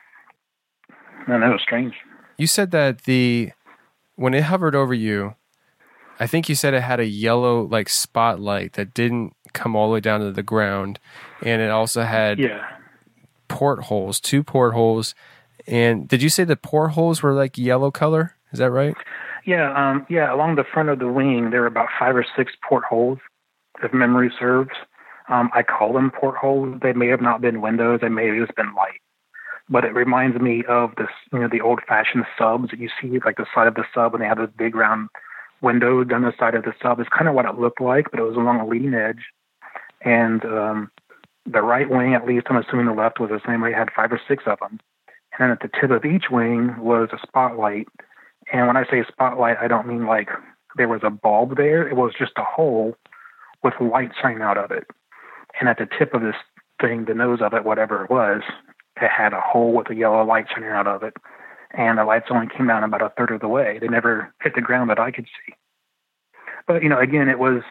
no, that was strange. You said that the when it hovered over you, I think you said it had a yellow like spotlight that didn't come all the way down to the ground, and it also had yeah. portholes, two portholes. And did you say the portholes were like yellow color? Is that right? Yeah, um, yeah. Along the front of the wing, there were about five or six portholes, if memory serves. Um, I call them portholes. They may have not been windows. They may have just been light. But it reminds me of this, you know, the old-fashioned subs that you see, like the side of the sub, and they have this big round window down the side of the sub. It's kind of what it looked like, but it was along a leading edge. And um, the right wing, at least I'm assuming the left was the same way, had five or six of them. And then at the tip of each wing was a spotlight. And when I say spotlight, I don't mean like there was a bulb there. It was just a hole with light shining out of it. And at the tip of this thing, the nose of it, whatever it was, it had a hole with a yellow light shining out of it. And the lights only came down about a third of the way. They never hit the ground that I could see. But, you know, again, it was,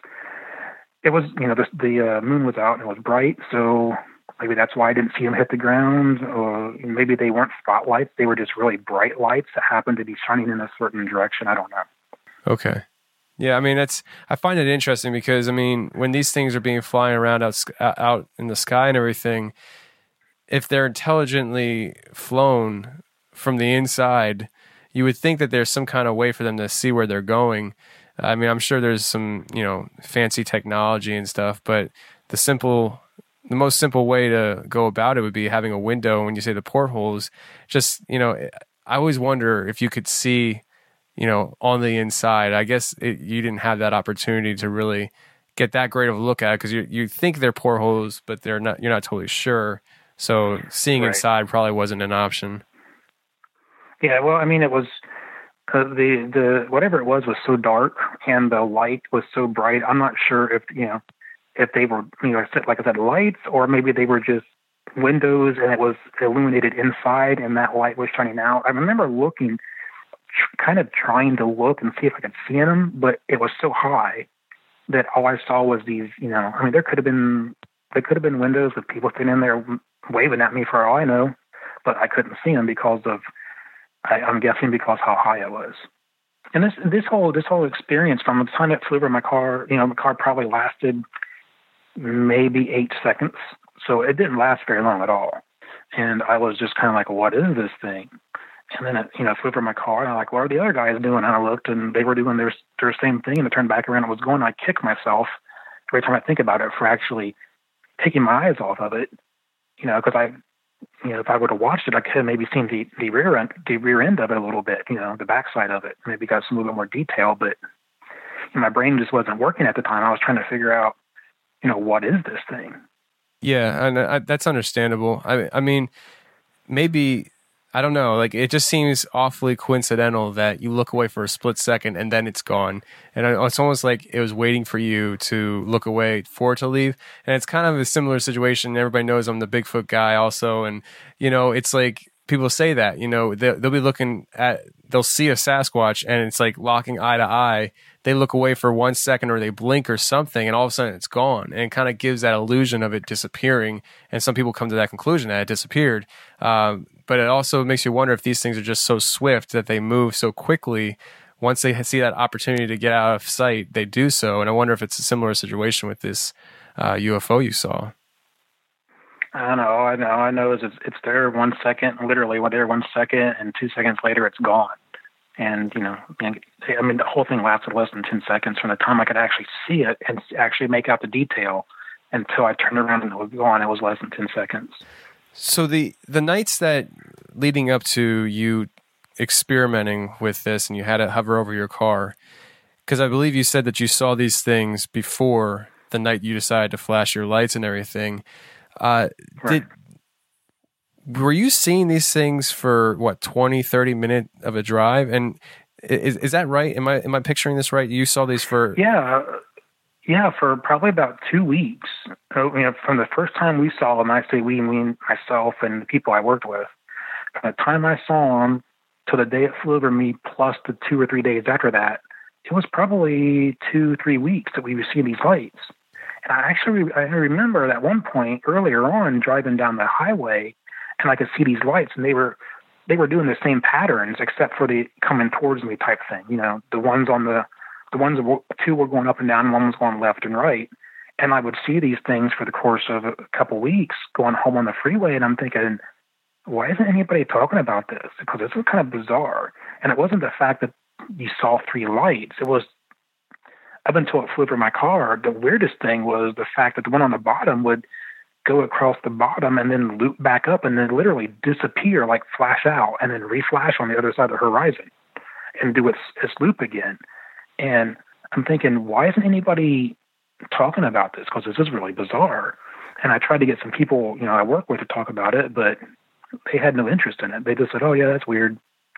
it was, you know, the, the uh, moon was out and it was bright. So maybe that's why I didn't see them hit the ground. Or maybe they weren't spotlights. They were just really bright lights that happened to be shining in a certain direction. I don't know. Okay. Yeah, I mean, that's, I find it interesting because, I mean, when these things are being flying around out, out in the sky and everything, if they're intelligently flown from the inside, you would think that there's some kind of way for them to see where they're going. I mean, I'm sure there's some, you know, fancy technology and stuff, but the simple, the most simple way to go about it would be having a window. When you say the portholes, just, you know, I always wonder if you could see, you know, on the inside. I guess it, you didn't have that opportunity to really get that great of a look at it because you you think they're portholes, but they're not. You're not totally sure. So seeing right. inside probably wasn't an option. Yeah, well, I mean, it was uh, the the whatever it was was so dark, and the light was so bright. I'm not sure if you know if they were you know like I said lights, or maybe they were just windows, and it was illuminated inside, and that light was shining out. I remember looking, tr- kind of trying to look and see if I could see them, but it was so high that all I saw was these. You know, I mean, there could have been there could have been windows with people sitting in there waving at me for all I know, but I couldn't see them because of. I, I'm guessing because how high it was. And this this whole this whole experience from the time it flew over my car, you know, my car probably lasted maybe eight seconds. So it didn't last very long at all. And I was just kind of like, what is this thing? And then it, you know, flew over my car, and I'm like, what are the other guys doing? And I looked, and they were doing their their same thing. And I turned back around and was going. I kick myself every time I think about it for actually taking my eyes off of it. You know, because I. You know, if I would have watched it, I could have maybe seen the, the rear end, the rear end of it a little bit, you know, the backside of it, maybe got some little bit more detail, but you know, my brain just wasn't working at the time. I was trying to figure out, you know, what is this thing? Yeah, and I, that's understandable. I, I mean, maybe, I don't know, like it just seems awfully coincidental that you look away for a split second and then it's gone. And it's almost like it was waiting for you to look away for it to leave. And it's kind of a similar situation. Everybody knows I'm the Bigfoot guy also. And, you know, it's like people say that, you know, they'll, they'll be looking at, they'll see a Sasquatch and it's like locking eye to eye. They look away for one second or they blink or something and all of a sudden it's gone. And it kind of gives that illusion of it disappearing. And some people come to that conclusion that it disappeared. Um, But it also makes you wonder if these things are just so swift that they move so quickly. Once they see that opportunity to get out of sight, they do so. And I wonder if it's a similar situation with this uh, U F O you saw. I know, I know, I know. It's, it's there one second, literally there one second, and two seconds later it's gone. And, you know, I mean, the whole thing lasted less than ten seconds from the time I could actually see it and actually make out the detail until I turned around and it was gone. It was less than ten seconds. So the, the nights that leading up to you experimenting with this and you had it hover over your car, because I believe you said that you saw these things before the night you decided to flash your lights and everything. Uh, Right. Did were you seeing these things for what twenty, thirty minutes of a drive? And is is that right? Am I am I picturing this right? You saw these for Yeah, yeah, for probably about two weeks. So, you know, from the first time we saw them, I say we, I mean myself and the people I worked with. From the time I saw them till the day it flew over me, plus the two or three days after that, it was probably two, three weeks that we were seeing these lights. And I actually, I remember at one point earlier on driving down the highway, and I could see these lights, and they were they were doing the same patterns except for the coming towards me type thing. You know, the ones on the the ones that were, two were going up and down, and one was going left and right. And I would see these things for the course of a couple of weeks going home on the freeway, and I'm thinking, why isn't anybody talking about this? Because this is kind of bizarre. And it wasn't the fact that you saw three lights. It was, up until it flew over my car, the weirdest thing was the fact that the one on the bottom would go across the bottom and then loop back up and then literally disappear, like flash out, and then reflash on the other side of the horizon and do its, its loop again. And I'm thinking, why isn't anybody talking about this? Because this is really bizarre. And I tried to get some people, you know, I work with to talk about it, but they had no interest in it. They just said, oh, yeah, that's weird.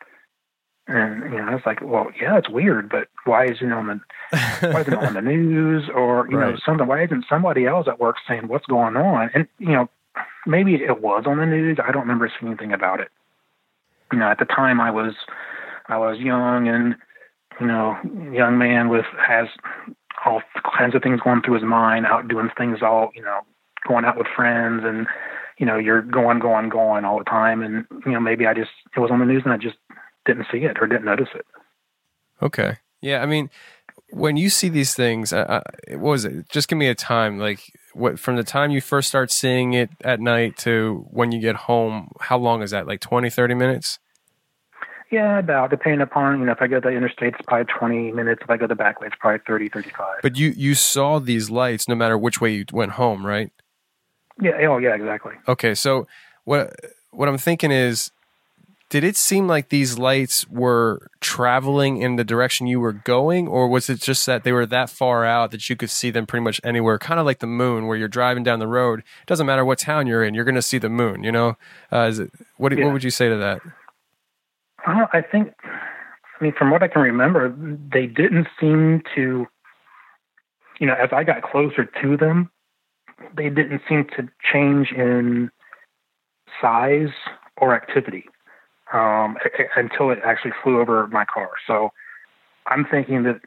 And, you know, I was like, well, yeah, it's weird, but why isn't it on the, why isn't it on the news or, you Right. know, something? Why isn't somebody else at work saying what's going on? And, you know, maybe it was on the news. I don't remember seeing anything about it. You know, at the time I was, I was young and, you know, young man with, has all kinds of things going through his mind, out doing things all, you know, going out with friends and, you know, you're going, going, going all the time. And, you know, maybe I just, it was on the news and I just didn't see it or didn't notice it. Okay. Yeah. I mean, when you see these things, uh, what was it? Just give me a time, like what, from the time you first start seeing it at night to when you get home, how long is that? Like twenty, thirty minutes? Yeah, about, depending upon, you know, if I go to the interstate, it's probably twenty minutes. If I go the back way, it's probably thirty, thirty-five. But you, you saw these lights no matter which way you went home, right? Yeah. Oh, yeah, exactly. Okay. So what, what I'm thinking is, did it seem like these lights were traveling in the direction you were going, or was it just that they were that far out that you could see them pretty much anywhere? Kind of like the moon, where you're driving down the road. It doesn't matter what town you're in, you're going to see the moon, you know? Uh, is it, what, Yeah. what would you say to that? Well, I think, I mean, from what I can remember, they didn't seem to, you know, as I got closer to them, they didn't seem to change in size or activity um, a- a- until it actually flew over my car. So I'm thinking that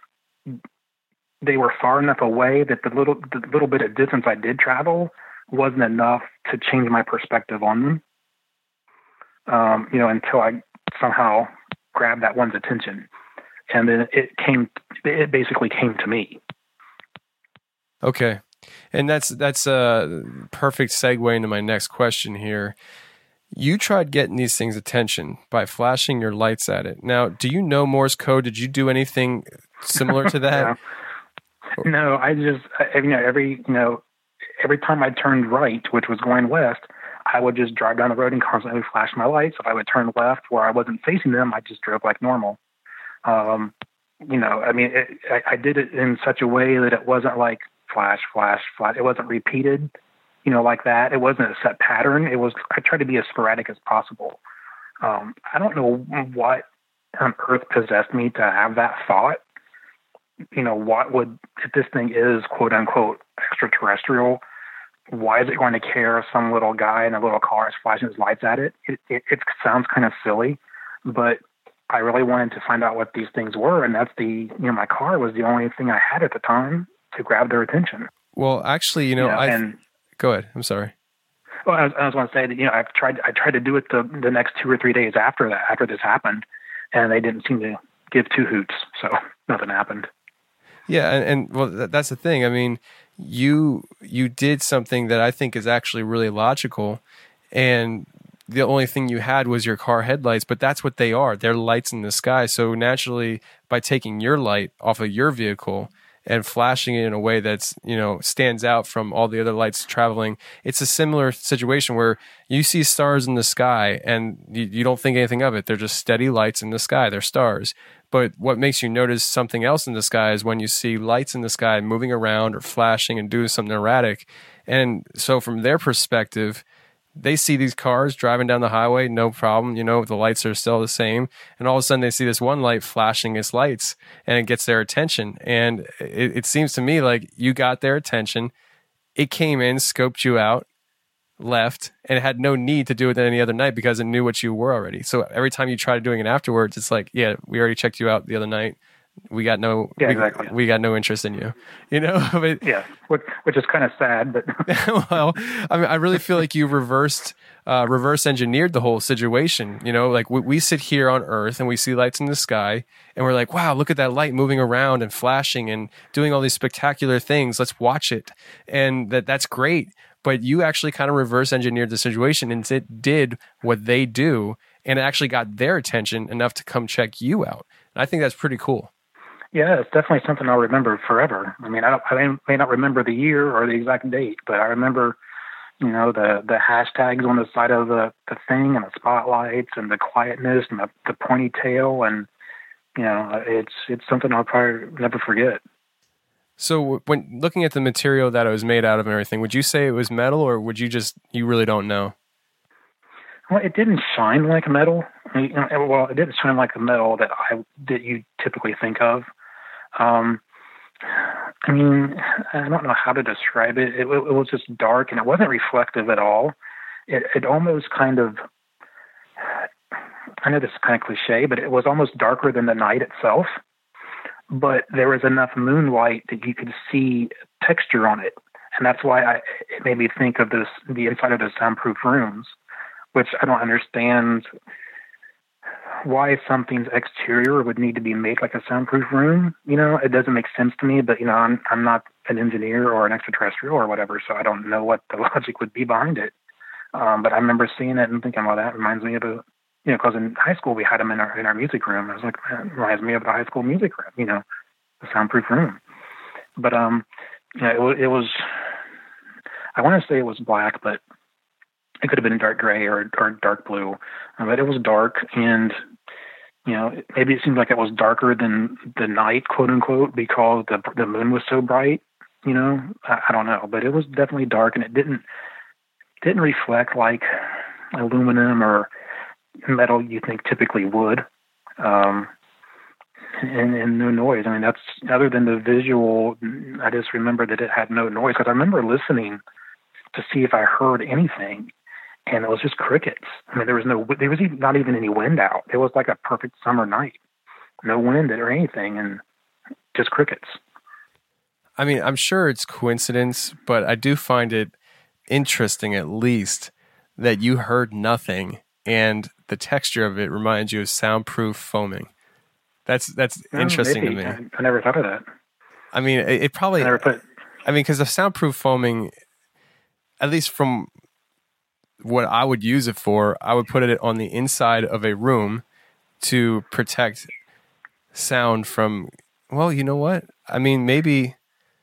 they were far enough away that the little the little bit of distance I did travel wasn't enough to change my perspective on them. Um, you know, until I somehow grabbed that one's attention, and then it came. It basically came to me. Okay. And that's that's a perfect segue into my next question here. You tried getting these things' attention by flashing your lights at it. Now, do you know Morse code? Did you do anything similar to that? Yeah. No, I just, I, you know, every, you know, every time I turned right, which was going west, I would just drive down the road and constantly flash my lights. If I would turn left where I wasn't facing them, I just drove like normal. Um, you know, I mean, it, I, I did it in such a way that it wasn't like flash, flash, flash. It wasn't repeated, you know, like that. It wasn't a set pattern. It was, I tried to be as sporadic as possible. Um, I don't know what on earth possessed me to have that thought. You know, what would, if this thing is quote unquote extraterrestrial, why is it going to care if some little guy in a little car is flashing his lights at it? It, it, it sounds kind of silly, but I really wanted to find out what these things were. And that's the, you know, my car was the only thing I had at the time to grab their attention. Well, actually, you know, Yeah, I and- go ahead. I'm sorry. Well, I was, I was going to say that, you know, I've tried, I tried to do it the, the next two or three days after that, after this happened, and they didn't seem to give two hoots. So nothing happened. Yeah, and, and well, th- that's the thing. I mean, you you did something that I think is actually really logical, and the only thing you had was your car headlights, but that's what they are. They're lights in the sky. So naturally, by taking your light off of your vehicle and flashing it in a way that's, you know, stands out from all the other lights traveling, it's a similar situation where you see stars in the sky and you, you don't think anything of it. They're just steady lights in the sky. They're stars. But what makes you notice something else in the sky is when you see lights in the sky moving around or flashing and doing something erratic. And so from their perspective, they see these cars driving down the highway, no problem. You know, the lights are still the same. And all of a sudden they see this one light flashing its lights and it gets their attention. And it, it seems to me like you got their attention. It came in, scoped you out, left, and it had no need to do it any other night because it knew what you were already. So every time you try doing it afterwards, it's like, yeah, we already checked you out the other night. We got no, yeah, we, exactly. we got no interest in you, you know? But, yeah, which, which is kind of sad, but well, I mean, I really feel like you reversed, uh, reverse engineered the whole situation. You know, like we, we sit here on Earth and we see lights in the sky and we're like, wow, look at that light moving around and flashing and doing all these spectacular things. Let's watch it. And that that's great. But you actually kind of reverse engineered the situation and it did what they do. And it actually got their attention enough to come check you out. And I think that's pretty cool. Yeah, it's definitely something I'll remember forever. I mean, I, don't, I may not remember the year or the exact date, but I remember, you know, the, the hashtags on the side of the, the thing and the spotlights and the quietness and the, the pointy tail. And, you know, it's, it's something I'll probably never forget. So when looking at the material that it was made out of and everything, would you say it was metal or would you just, you really don't know? Well, it didn't shine like metal. I mean, well, it didn't shine like the metal that I that you typically think of. Um, I mean, I don't know how to describe it. It, it was just dark and it wasn't reflective at all. It, it almost kind of, I know this is kind of cliche, but it was almost darker than the night itself. But there was enough moonlight that you could see texture on it. And that's why I, it made me think of this, the inside of the soundproof rooms, which I don't understand why something's exterior would need to be made like a soundproof room. You know, it doesn't make sense to me, but, you know, I'm, I'm not an engineer or an extraterrestrial or whatever, so I don't know what the logic would be behind it. Um, but I remember seeing it and thinking, well, that reminds me of a, you know, because in high school we had them in our in our music room. I was like, man, it reminds me of the high school music room, you know, the soundproof room. But um, you know, it, it was, I want to say it was black, but it could have been dark gray or or dark blue. Uh, but it was dark, and you know, maybe it seemed like it was darker than the night, quote unquote, because the the moon was so bright. You know, I, I don't know, but it was definitely dark, and it didn't didn't reflect like aluminum or metal you think typically would, um, and, and no noise. I mean, that's other than the visual. I just remember that it had no noise because I remember listening to see if I heard anything, and it was just crickets. I mean, there was no, there was even, not even any wind out. It was like a perfect summer night, no wind or anything, and just crickets. I mean, I'm sure it's coincidence, but I do find it interesting, at least, that you heard nothing and the texture of it reminds you of soundproof foaming. That's that's oh, interesting maybe. to me. I, I never thought of that. I mean, it, it probably. I never put. I mean, because the soundproof foaming, at least from what I would use it for, I would put it on the inside of a room to protect sound from. Well, you know what? I mean, maybe.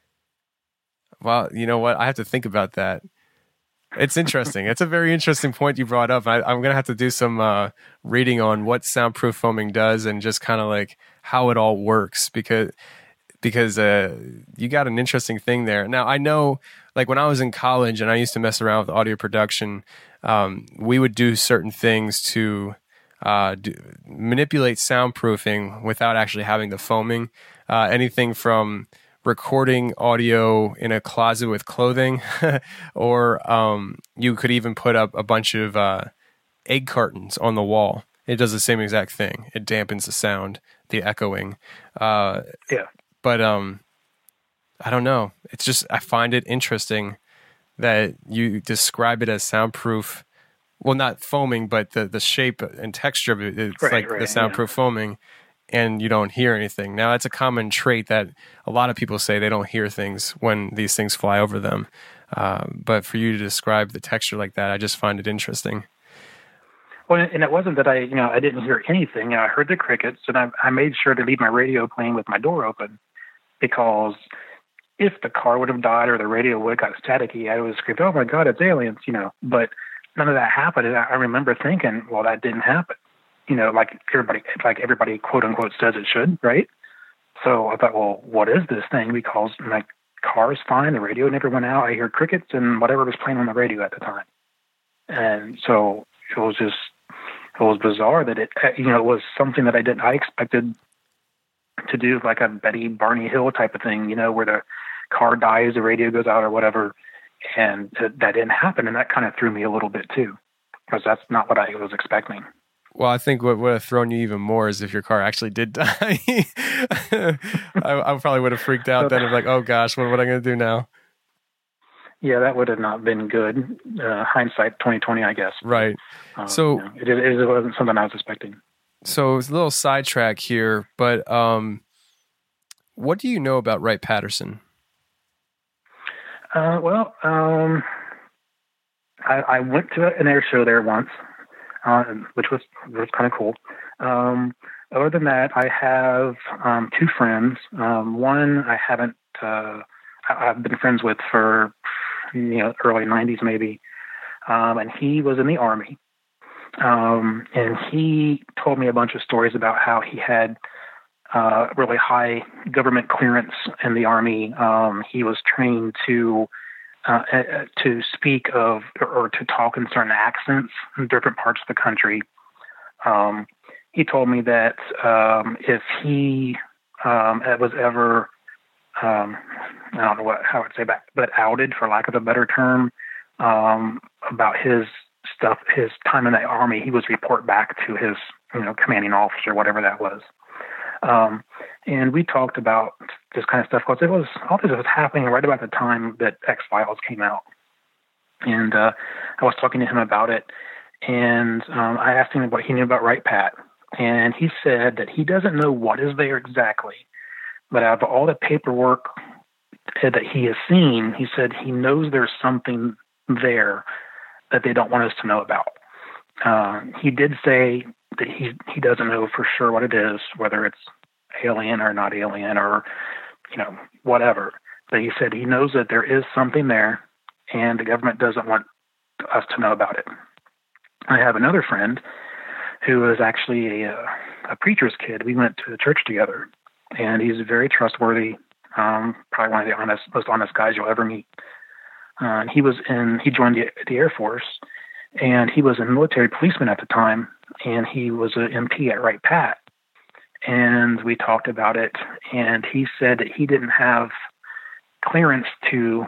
Well, you know what? I have to think about that. It's interesting. It's a very interesting point you brought up. I, I'm going to have to do some uh, reading on what soundproof foaming does and just kind of like how it all works because because uh, you got an interesting thing there. Now, I know like when I was in college and I used to mess around with audio production, um, we would do certain things to uh, do, manipulate soundproofing without actually having the foaming. Uh, anything from recording audio in a closet with clothing, or um, you could even put up a bunch of uh, egg cartons on the wall. It does the same exact thing. It dampens the sound, the echoing. Uh, yeah. But um, I don't know. It's just, I find it interesting that you describe it as soundproof. Well, not foaming, but the, the shape and texture of it. It's right, like right, the soundproof yeah. foaming. And you don't hear anything. Now, it's a common trait that a lot of people say they don't hear things when these things fly over them. Uh, but for you to describe the texture like that, I just find it interesting. Well, and it wasn't that I, you know, I didn't hear anything. You know, I heard the crickets, and I, I made sure to leave my radio playing with my door open because if the car would have died or the radio would have got staticky, I would have screamed, "Oh my God, it's aliens!" You know. But none of that happened. And I remember thinking, "Well, that didn't happen." you know, like everybody, like everybody quote unquote says it should, right? So I thought, well, what is this thing? Because my car is fine, the radio never went out. I hear crickets and whatever was playing on the radio at the time. And so it was just, it was bizarre that it, you know, it was something that I didn't, I expected to do like a Betty Barney Hill type of thing, you know, where the car dies, the radio goes out or whatever. And th- that didn't happen. And that kind of threw me a little bit too, because that's not what I was expecting. Well, I think what would have thrown you even more is if your car actually did die. I, I probably would have freaked out then of like, oh gosh, what, what am I going to do now? Yeah, that would have not been good. Uh, hindsight twenty twenty, I guess. Right. Uh, so you know, it, it, it wasn't something I was expecting. So it's a little sidetrack here, but um, what do you know about Wright-Patterson? Uh, well, um, I, I went to an air show there once. Uh, which was was kind of cool. Um, other than that, I have um, two friends. Um, one I haven't. Uh, I, I've been friends with for you know early nineties maybe, um, and he was in the Army. Um, and he told me a bunch of stories about how he had uh, really high government clearance in the Army. Um, he was trained to. Uh, to speak of or to talk in certain accents in different parts of the country. Um, he told me that um, if he um, was ever, um, I don't know what how I would say that, but outed, for lack of a better term, um, about his stuff, his time in the Army, he was report back to his, you know, commanding officer, whatever that was. Um, and we talked about this kind of stuff because it was all this was happening right about the time that X-Files came out. And uh, I was talking to him about it, and um, I asked him what he knew about Wright-Pat, and he said that he doesn't know what is there exactly, but out of all the paperwork that he has seen, he said he knows there's something there that they don't want us to know about. Uh, he did say that he he doesn't know for sure what it is, whether it's alien or not alien or, you know, whatever. But he said he knows that there is something there, and the government doesn't want us to know about it. I have another friend who is actually a, a preacher's kid. We went to the church together, and he's very trustworthy, um, probably one of the honest, most honest guys you'll ever meet. Uh, he was in, he joined the, the Air Force, and he was a military policeman at the time, and he was an M P at Wright-Pat. And we talked about it, and he said that he didn't have clearance to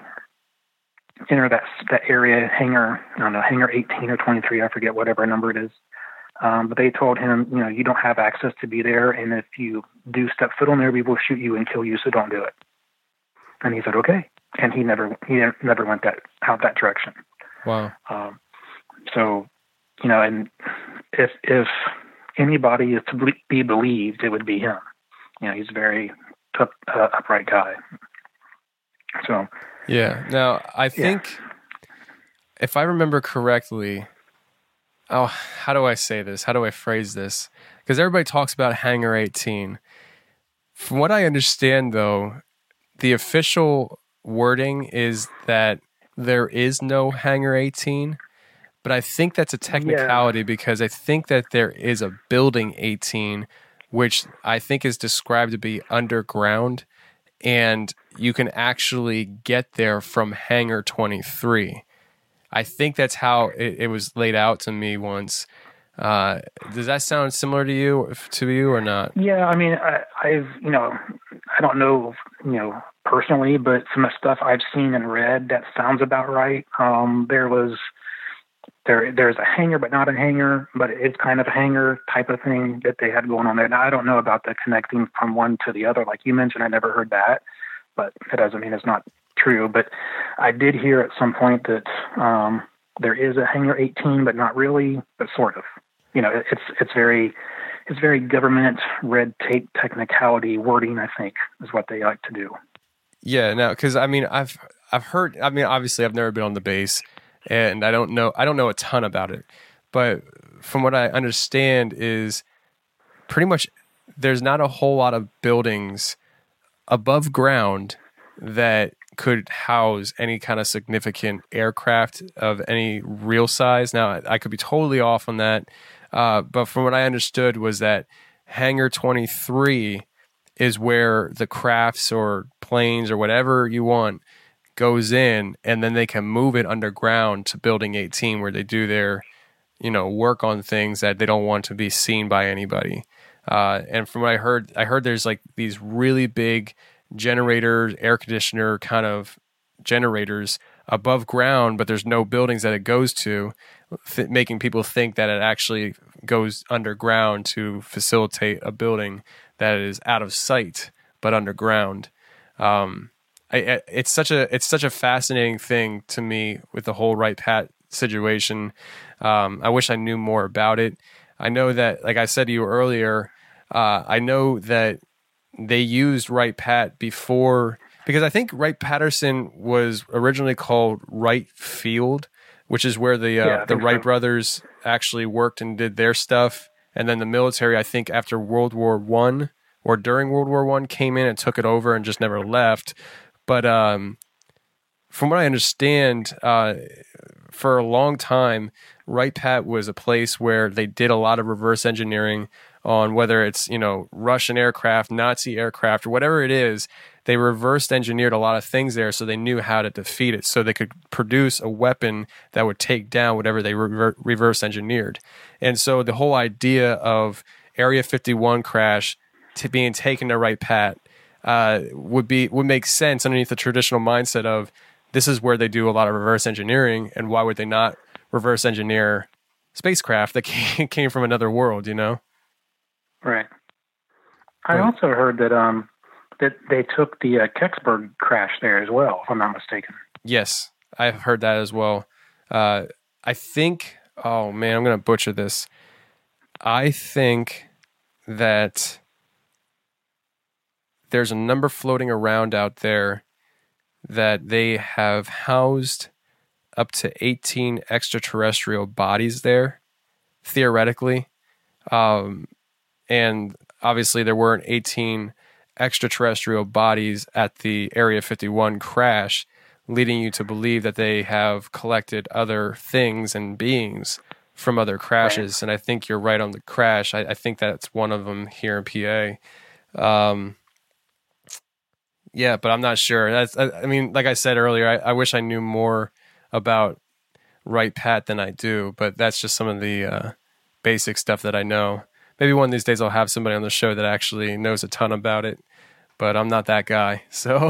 enter that that area, hangar, I don't know, hangar eighteen or twenty-three, I forget whatever number it is. Um, but they told him, you know, you don't have access to be there, and if you do step foot on there, we will shoot you and kill you, so don't do it. And he said, okay. And he never he never went that out that direction. Wow. Um, so, you know, and if if anybody is to be believed, it would be him. You know, he's a very up, uh, upright guy. So, yeah. Now, I think yeah. if I remember correctly, oh, how do I say this? How do I phrase this? Because everybody talks about Hangar eighteen. From what I understand, though, the official wording is that there is no Hangar eighteen. But I think that's a technicality yeah. because I think that there is a building eighteen, which I think is described to be underground, and you can actually get there from Hangar twenty-three. I think that's how it, it was laid out to me once. Uh, does that sound similar to you, to you or not? Yeah, I mean, I, I've, you know, I don't know, you know, personally, but some of the stuff I've seen and read, that sounds about right. Um, there was... There, there's a hangar, but not a hangar, but it's kind of a hangar type of thing that they had going on there. Now, I don't know about the connecting from one to the other. Like you mentioned, I never heard that, but it doesn't mean it's not true. But I did hear at some point that um, there is a Hangar eighteen, but not really, but sort of. You know, it's it's very it's very government red tape technicality wording, I think, is what they like to do. Yeah, no, because I mean, I've I've heard. I mean, obviously, I've never been on the base. And I don't know, I don't know a ton about it, but from what I understand is pretty much there's not a whole lot of buildings above ground that could house any kind of significant aircraft of any real size. Now, I could be totally off on that, uh, but from what I understood was that Hangar twenty-three is where the crafts or planes or whatever you want goes in, and then they can move it underground to Building eighteen, where they do their, you know, work on things that they don't want to be seen by anybody. Uh, and from what I heard, I heard there's like these really big generators, air conditioner kind of generators above ground, but there's no buildings that it goes to, th- making people think that it actually goes underground to facilitate a building that is out of sight but underground. Um, I, I, it's such a it's such a fascinating thing to me with the whole Wright-Patt situation. Um, I wish I knew more about it. I know that, like I said to you earlier, uh, I know that they used Wright-Patt before, because I think Wright-Patterson was originally called Wright Field, which is where the uh, yeah, the Wright so. brothers actually worked and did their stuff. And then the military, I think after World War One or during World War One, came in and took it over and just never left. But um, from what I understand, uh, for a long time, Wright-Patt was a place where they did a lot of reverse engineering on whether it's, you know, Russian aircraft, Nazi aircraft, or whatever it is. They reverse engineered a lot of things there, so they knew how to defeat it. So they could produce a weapon that would take down whatever they rever- reverse engineered. And so the whole idea of Area fifty-one crash to being taken to Wright-Patt uh, would be would make sense underneath the traditional mindset of this is where they do a lot of reverse engineering, and why would they not reverse engineer spacecraft that came, came from another world, you know? Right. I also heard that um that they took the uh, Kecksburg crash there as well, if I'm not mistaken. Yes, I've heard that as well. Uh, I think, oh man, I'm going to butcher this. I think that there's a number floating around out there that they have housed up to eighteen extraterrestrial bodies there, theoretically. Um, and obviously there weren't eighteen extraterrestrial bodies at the Area fifty-one crash, leading you to believe that they have collected other things and beings from other crashes. Right. And I think you're right on the crash. I, I think that's one of them here in P A. Um, yeah, but I'm not sure. That's, I, I mean, like I said earlier, I, I wish I knew more about Wright-Patt than I do, but that's just some of the uh, basic stuff that I know. Maybe one of these days I'll have somebody on the show that actually knows a ton about it, but I'm not that guy. So,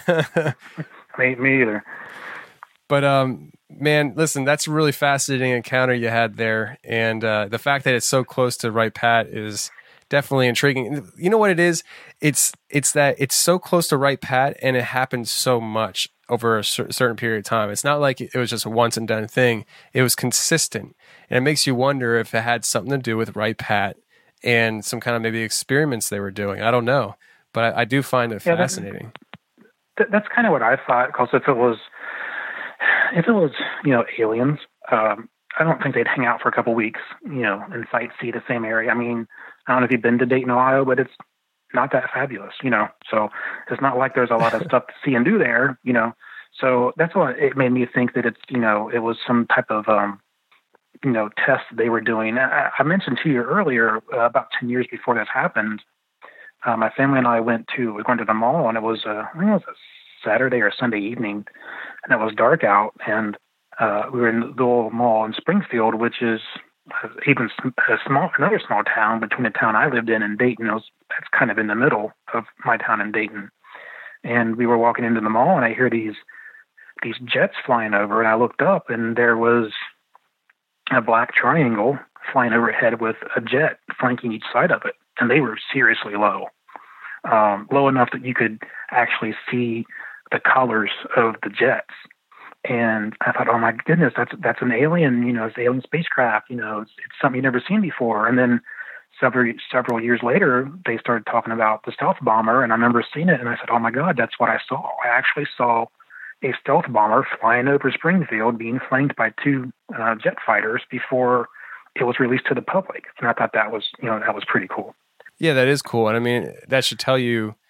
me, me either. But um, man, listen, that's a really fascinating encounter you had there, and uh, the fact that it's so close to Wright-Patt is definitely intriguing. You know what it is? It's it's that it's so close to Wright-Patt, and it happened so much over a cer- certain period of time. It's not like it was just a once and done thing. It was consistent, and it makes you wonder if it had something to do with Wright-Patt and some kind of maybe experiments they were doing. I don't know, but I, I do find it yeah, fascinating. That, that's kind of what I thought, because if it was, if it was, you know, aliens, um, I don't think they'd hang out for a couple weeks, you know, and sightsee the same area. I mean, I don't know if you've been to Dayton, Ohio, but it's not that fabulous, you know. So it's not like there's a lot of stuff to see and do there, you know. So that's what it made me think that it's, you know, it was some type of, um, you know, tests they were doing. I, I mentioned to you earlier, uh, about ten years before this happened, uh, my family and I went to, we were going to the mall, and it was, a, I think it was a Saturday or Sunday evening, and it was dark out, and uh, we were in the little mall in Springfield, which is even a small, another small town between the town I lived in and Dayton. It was, that's kind of in the middle of my town in Dayton. And we were walking into the mall, and I hear these these jets flying over, and I looked up, and there was a black triangle flying overhead with a jet flanking each side of it, and they were seriously low, um, low enough that you could actually see the colors of the jets. And I thought, oh my goodness, that's that's an alien, you know, it's an alien spacecraft, you know, it's, it's something you've never seen before. And then several several years later, they started talking about the stealth bomber, and I remember seeing it, and I said, oh my God, that's what I saw. I actually saw a stealth bomber flying over Springfield, being flanked by two uh, jet fighters before it was released to the public. And I thought that was, you know, that was pretty cool. Yeah, that is cool. And I mean, that should tell you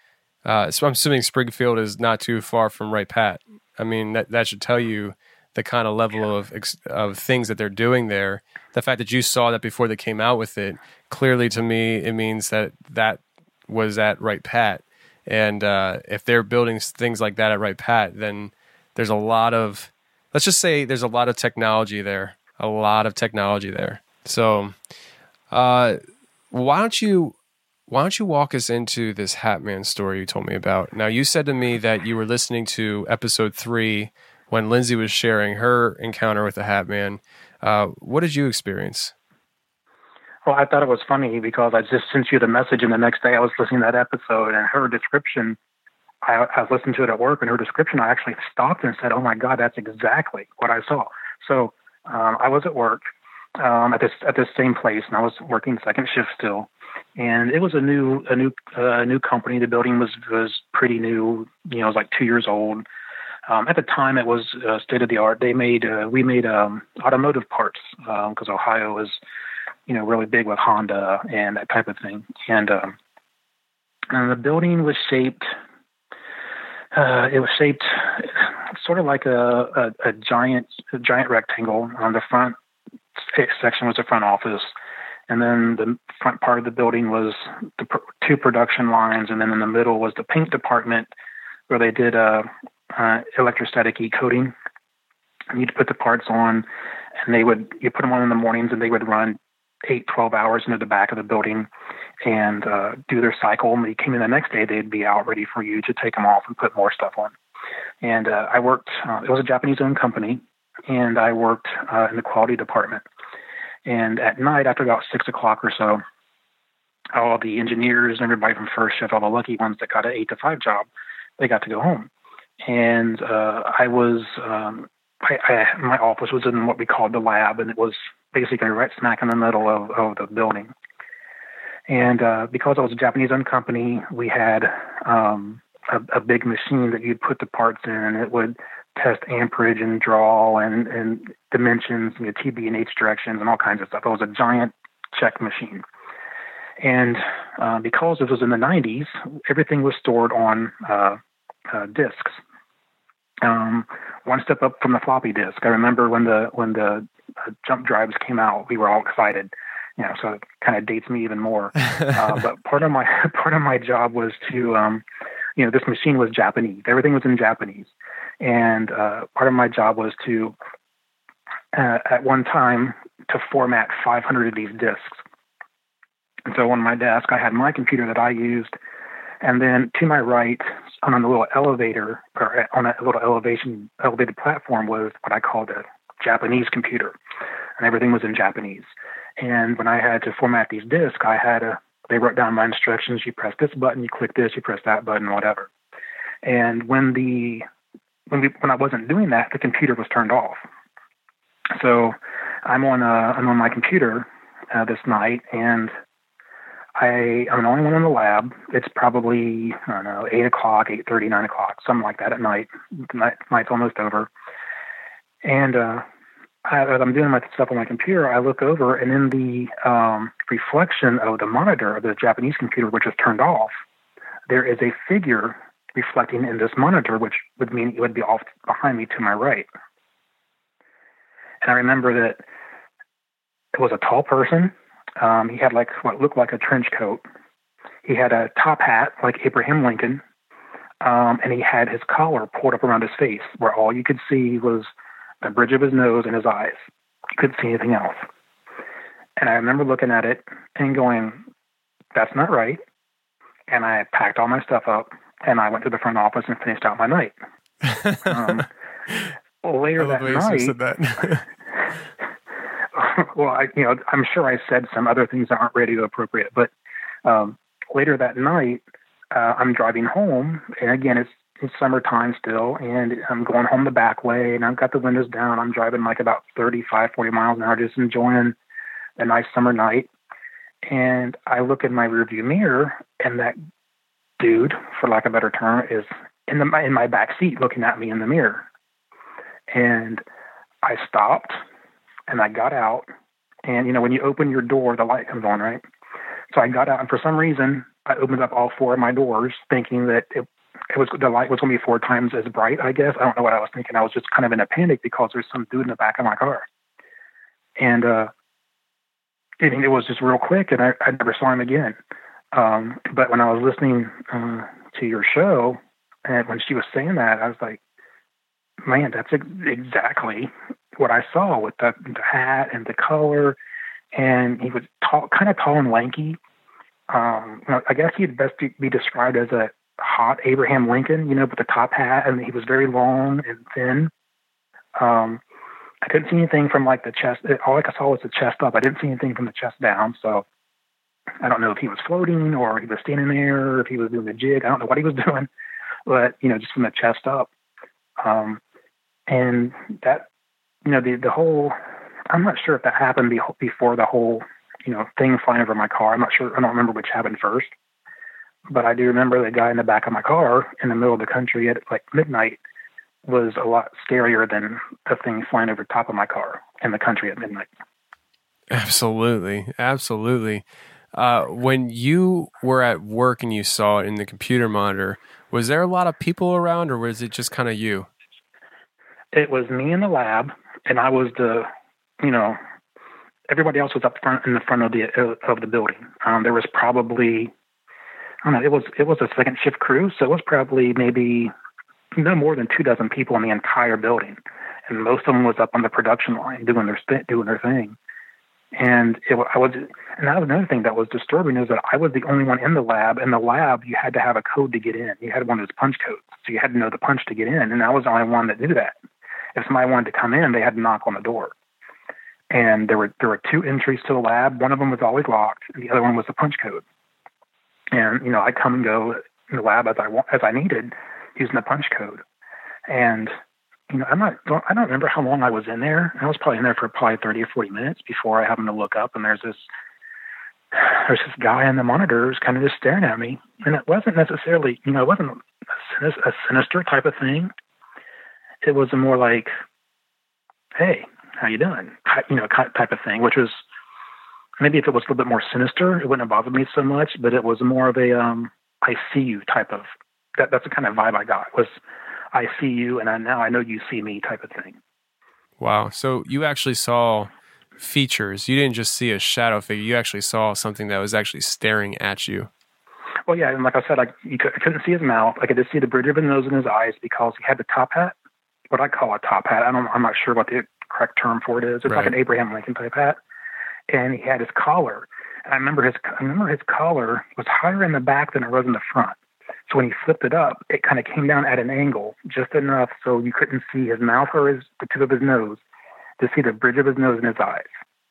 Uh, so I'm assuming Springfield is not too far from Wright Pat. I mean, that that should tell you the kind of level of of things that they're doing there. The fact that you saw that before they came out with it, clearly to me, it means that that was at Wright Pat. And uh, if they're building things like that at Wright Pat, then there's a lot of, let's just say there's a lot of technology there, a lot of technology there. So uh, why don't you why don't you walk us into this Hatman story you told me about? Now, you said to me that you were listening to episode three when Lindsay was sharing her encounter with the Hatman. Uh, what did you experience? Well, I thought it was funny because I just sent you the message, and the next day I was listening to that episode, and her description, I, I listened to it at work, and her description, I actually stopped and said, oh my God, that's exactly what I saw. So um, I was at work um, at this at this same place, and I was working second shift still. And it was a new a new uh, new company. The building was was pretty new. You know, it was like two years old. Um, at the time, it was uh, state of the art. They made uh, we made um, automotive parts because um, Ohio is, you know, really big with Honda and that type of thing. And, um, and the building was shaped. Uh, it was shaped sort of like a, a, a giant a giant rectangle. On the front section was the front office. And then the front part of the building was the pr- two production lines, and then in the middle was the paint department where they did uh, uh, electrostatic e-coating. And you'd put the parts on, and they would you put them on in the mornings, and they would run eight, twelve hours into the back of the building and uh, do their cycle. And when you came in the next day, they'd be out ready for you to take them off and put more stuff on. And uh, I worked. Uh, it was a Japanese-owned company, and I worked uh, in the quality department. And at night, after about six o'clock or so, all the engineers and everybody from first shift, all the lucky ones that got an eight to five job, they got to go home. And uh, I was, um, I, I, my office was in what we called the lab, and it was basically right smack in the middle of, of the building. And uh, because it was a Japanese-owned company, we had um, a, a big machine that you'd put the parts in, and it would test amperage and draw and, and dimensions, you know, T B and H directions and all kinds of stuff. It was a giant check machine. And uh, because this was in the nineties, everything was stored on uh, uh, disks. Um, one step up from the floppy disk. I remember when the when the uh, jump drives came out, we were all excited. You know, so it kind of dates me even more. uh, but part of my part of my job was to, um, you know, this machine was Japanese. Everything was in Japanese. And uh, part of my job was to, uh, at one time, to format five hundred of these disks. And so on my desk, I had my computer that I used. And then to my right, on a little elevator, or on a little elevation, elevated platform, was what I called a Japanese computer. And everything was in Japanese. And when I had to format these disks, I had a, they wrote down my instructions. You press this button, you click this, you press that button, whatever. And when the When, we, when I wasn't doing that, the computer was turned off. So I'm on uh, I'm on my computer uh, this night, and I, I'm the only one in the lab. It's probably, I don't know, eight o'clock, eight thirty, nine o'clock, something like that at night. The night, night's almost over. And uh, I, as I'm doing my stuff on my computer, I look over, and in the um, reflection of the monitor of the Japanese computer, which is turned off, there is a figure reflecting in this monitor, which would mean it would be off behind me to my right. And I remember that it was a tall person. Um, he had like what looked like a trench coat. He had a top hat like Abraham Lincoln, um, and he had his collar pulled up around his face, where all you could see was the bridge of his nose and his eyes. You couldn't see anything else. And I remember looking at it and going, "That's not right." And I packed all my stuff up, and I went to the front office and finished out my night. Um, later that night, said that. well, I, you know, I'm sure I said some other things that aren't radio appropriate, but um, later that night, uh, I'm driving home, and again, it's, it's summertime still, and I'm going home the back way, and I've got the windows down. I'm driving like about thirty-five, forty miles an hour, just enjoying a nice summer night. And I look in my rearview mirror, and that dude, for lack of a better term, is in the in my back seat looking at me in the mirror. And I stopped, and I got out. And, you know, when you open your door, the light comes on, right? So I got out, and for some reason, I opened up all four of my doors, thinking that it, it was the light was going to be four times as bright. I guess I don't know what I was thinking. I was just kind of in a panic because there's some dude in the back of my car, and uh, it, it was just real quick, and I, I never saw him again. Um, but when I was listening uh, to your show, and when she was saying that, I was like, man, that's ex- exactly what I saw with the, the hat and the color. And he was tall, kind of tall and lanky. Um, I guess he'd best be, be described as a hot Abraham Lincoln, you know, with the top hat, and he was very long and thin. Um, I couldn't see anything from like the chest. All I saw was the chest up. I didn't see anything from the chest down. So I don't know if he was floating or he was standing there, or if he was doing a jig. I don't know what he was doing, but, you know, just from the chest up. Um, and that, you know, the, the whole, I'm not sure if that happened be, before the whole, you know, thing flying over my car. I'm not sure. I don't remember which happened first, but I do remember the guy in the back of my car in the middle of the country at like midnight was a lot scarier than the thing flying over top of my car in the country at midnight. Absolutely. Absolutely. Uh, when you were at work and you saw it in the computer monitor, was there a lot of people around, or was it just kind of you? It was me in the lab, and I was the, you know, everybody else was up front in the front of the uh, of the building. Um, there was probably, I don't know, it was it was a second shift crew, so it was probably maybe no more than two dozen people in the entire building, and most of them was up on the production line doing their st- doing their thing. And it, I was, and that was another thing that was disturbing, is that I was the only one in the lab. In the lab, you had to have a code to get in. You had one of those punch codes, so you had to know the punch to get in. And I was the only one that knew that. If somebody wanted to come in, they had to knock on the door. And there were there were two entries to the lab. One of them was always locked, and the other one was the punch code. And you know, I'd come and go in the lab as I as I needed, using the punch code. And you know, I'm not, I don't remember how long I was in there. I was probably in there for probably thirty or forty minutes before I happened to look up, and there's this, there's this guy on the monitors kind of just staring at me. And it wasn't necessarily, you know, it wasn't a, a sinister type of thing. It was a more like, hey, how you doing? You know, type of thing, which was, maybe if it was a little bit more sinister, it wouldn't have bothered me so much, but it was more of a, um, I see you type of, that, that's the kind of vibe I got, was, I see you, and I, now I know you see me type of thing. Wow. So you actually saw features. You didn't just see a shadow figure. You actually saw something that was actually staring at you. Well, yeah, and like I said, I, you could, I couldn't see his mouth. I could just see the bridge of his nose and his eyes because he had the top hat, what I call a top hat. I don't, I'm not sure what the correct term for it is. It's right. Like an Abraham Lincoln type hat. And he had his collar. And I remember his, I remember his collar was higher in the back than it was in the front. So when he flipped it up, it kind of came down at an angle, just enough so you couldn't see his mouth or his, the tip of his nose, to see the bridge of his nose and his eyes.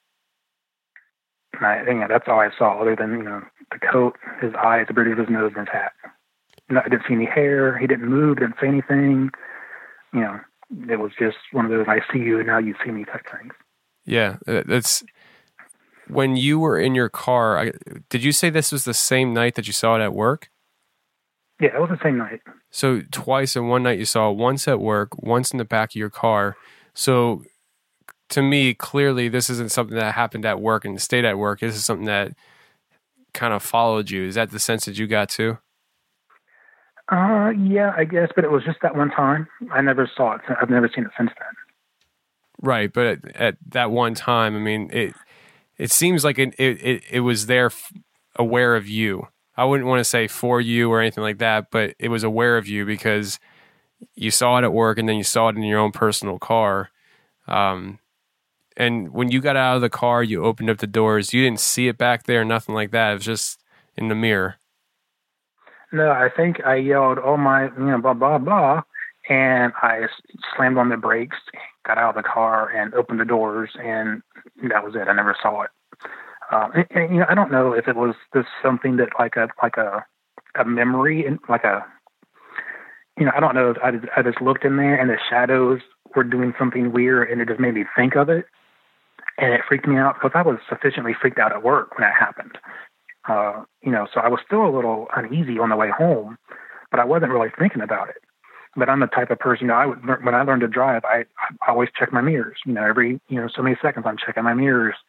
And I think yeah, that's all I saw, other than, you know, the coat, his eyes, the bridge of his nose, and his hat. No, I didn't see any hair. He didn't move, didn't say anything. You know, it was just one of those, I see you and now you see me type things. Yeah, that's... When you were in your car, I, did you say this was the same night that you saw it at work? Yeah, it was the same night. So twice in one night you saw it, once at work, once in the back of your car. So to me, clearly this isn't something that happened at work and stayed at work. This is something that kind of followed you. Is that the sense that you got too? Uh, yeah, I guess, but it was just that one time. I never saw it. I've never seen it since then. Right, but at, at that one time, I mean, it it seems like it it, it was there f- aware of you. I wouldn't want to say for you or anything like that, but it was aware of you because you saw it at work and then you saw it in your own personal car. Um, and when you got out of the car, you opened up the doors. You didn't see it back there, nothing like that. It was just in the mirror. No, I think I yelled, oh my, you know, blah, blah, blah. And I slammed on the brakes, got out of the car and opened the doors, and that was it. I never saw it. Uh, and, and, you know, I don't know if it was this something that like a like a a memory and like a, you know, I don't know if I just, I just looked in there and the shadows were doing something weird and it just made me think of it, and it freaked me out because I was sufficiently freaked out at work when that happened. Uh, you know, so I was still a little uneasy on the way home, but I wasn't really thinking about it. But I'm the type of person, you know, I would, when I learned to drive, I, I always check my mirrors. You know, every, you know, so many seconds I'm checking my mirrors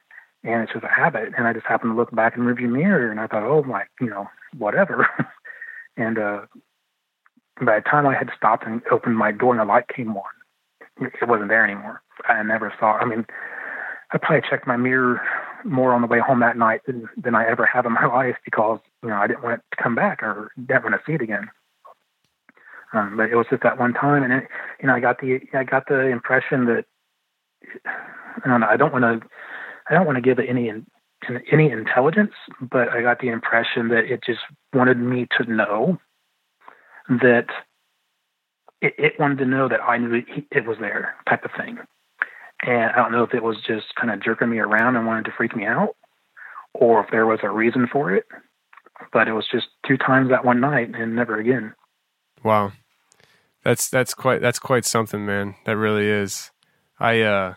and it's just a habit. And I just happened to look back in the rearview mirror, and I thought, oh my, you know, whatever. and uh, by the time I had stopped and opened my door and the light came on, it wasn't there anymore. I never saw. I mean, I probably checked my mirror more on the way home that night than, than I ever have in my life, because, you know, I didn't want it to come back or didn't want to see it again. Um, but it was just that one time, and it, you know, I got the I got the impression that I don't know. I don't want to I don't want to give it any any intelligence, but I got the impression that it just wanted me to know that it, it wanted to know that I knew it, it was there, type of thing. And I don't know if it was just kind of jerking me around and wanted to freak me out, or if there was a reason for it. But it was just two times that one night and never again. Wow. That's that's quite that's quite something, man. That really is. I uh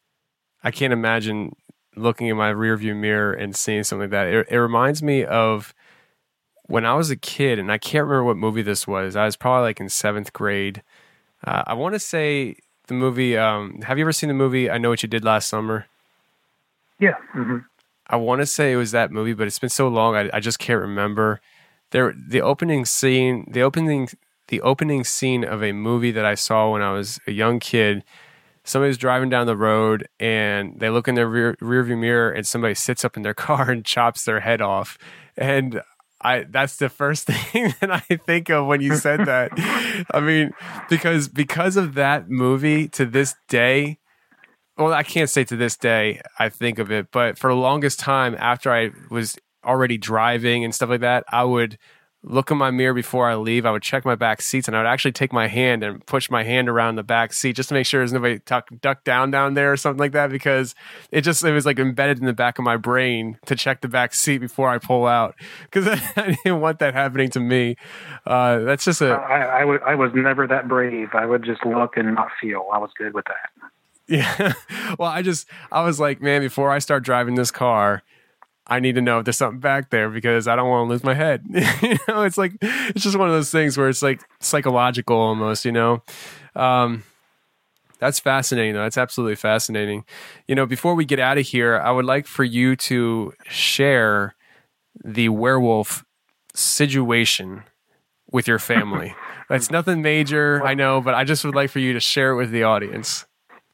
I can't imagine looking in my rearview mirror and seeing something like that. It, it reminds me of when I was a kid, and I can't remember what movie this was. I was probably like in seventh grade. Uh, I want to say the movie. Um, have you ever seen the movie I Know What You Did Last Summer? Yeah. Mm-hmm. I want to say it was that movie, but it's been so long, I, I just can't remember. There, the opening scene, the opening, the opening scene of a movie that I saw when I was a young kid. Somebody's driving down the road and they look in their rear, rearview mirror, and somebody sits up in their car and chops their head off. And I, that's the first thing that I think of when you said that. I mean, because, because of that movie, to this day, well, I can't say to this day I think of it, but for the longest time after I was already driving and stuff like that, I would look in my mirror before I leave. I would check my back seats, and I would actually take my hand and push my hand around the back seat just to make sure there's nobody tuck, ducked down down there or something like that, because it just, it was like embedded in the back of my brain to check the back seat before I pull out, because I didn't want that happening to me. Uh, that's just a... I, I, would, I was never that brave. I would just look and not feel. I was good with that. Yeah. Well, I just, I was like, man, before I start driving this car, I need to know if there's something back there, because I don't want to lose my head. You know, it's like, it's just one of those things where it's like psychological almost, you know? Um, that's fascinating though. That's absolutely fascinating. You know, before we get out of here, I would like for you to share the werewolf situation with your family. That's nothing major, I know, but I just would like for you to share it with the audience.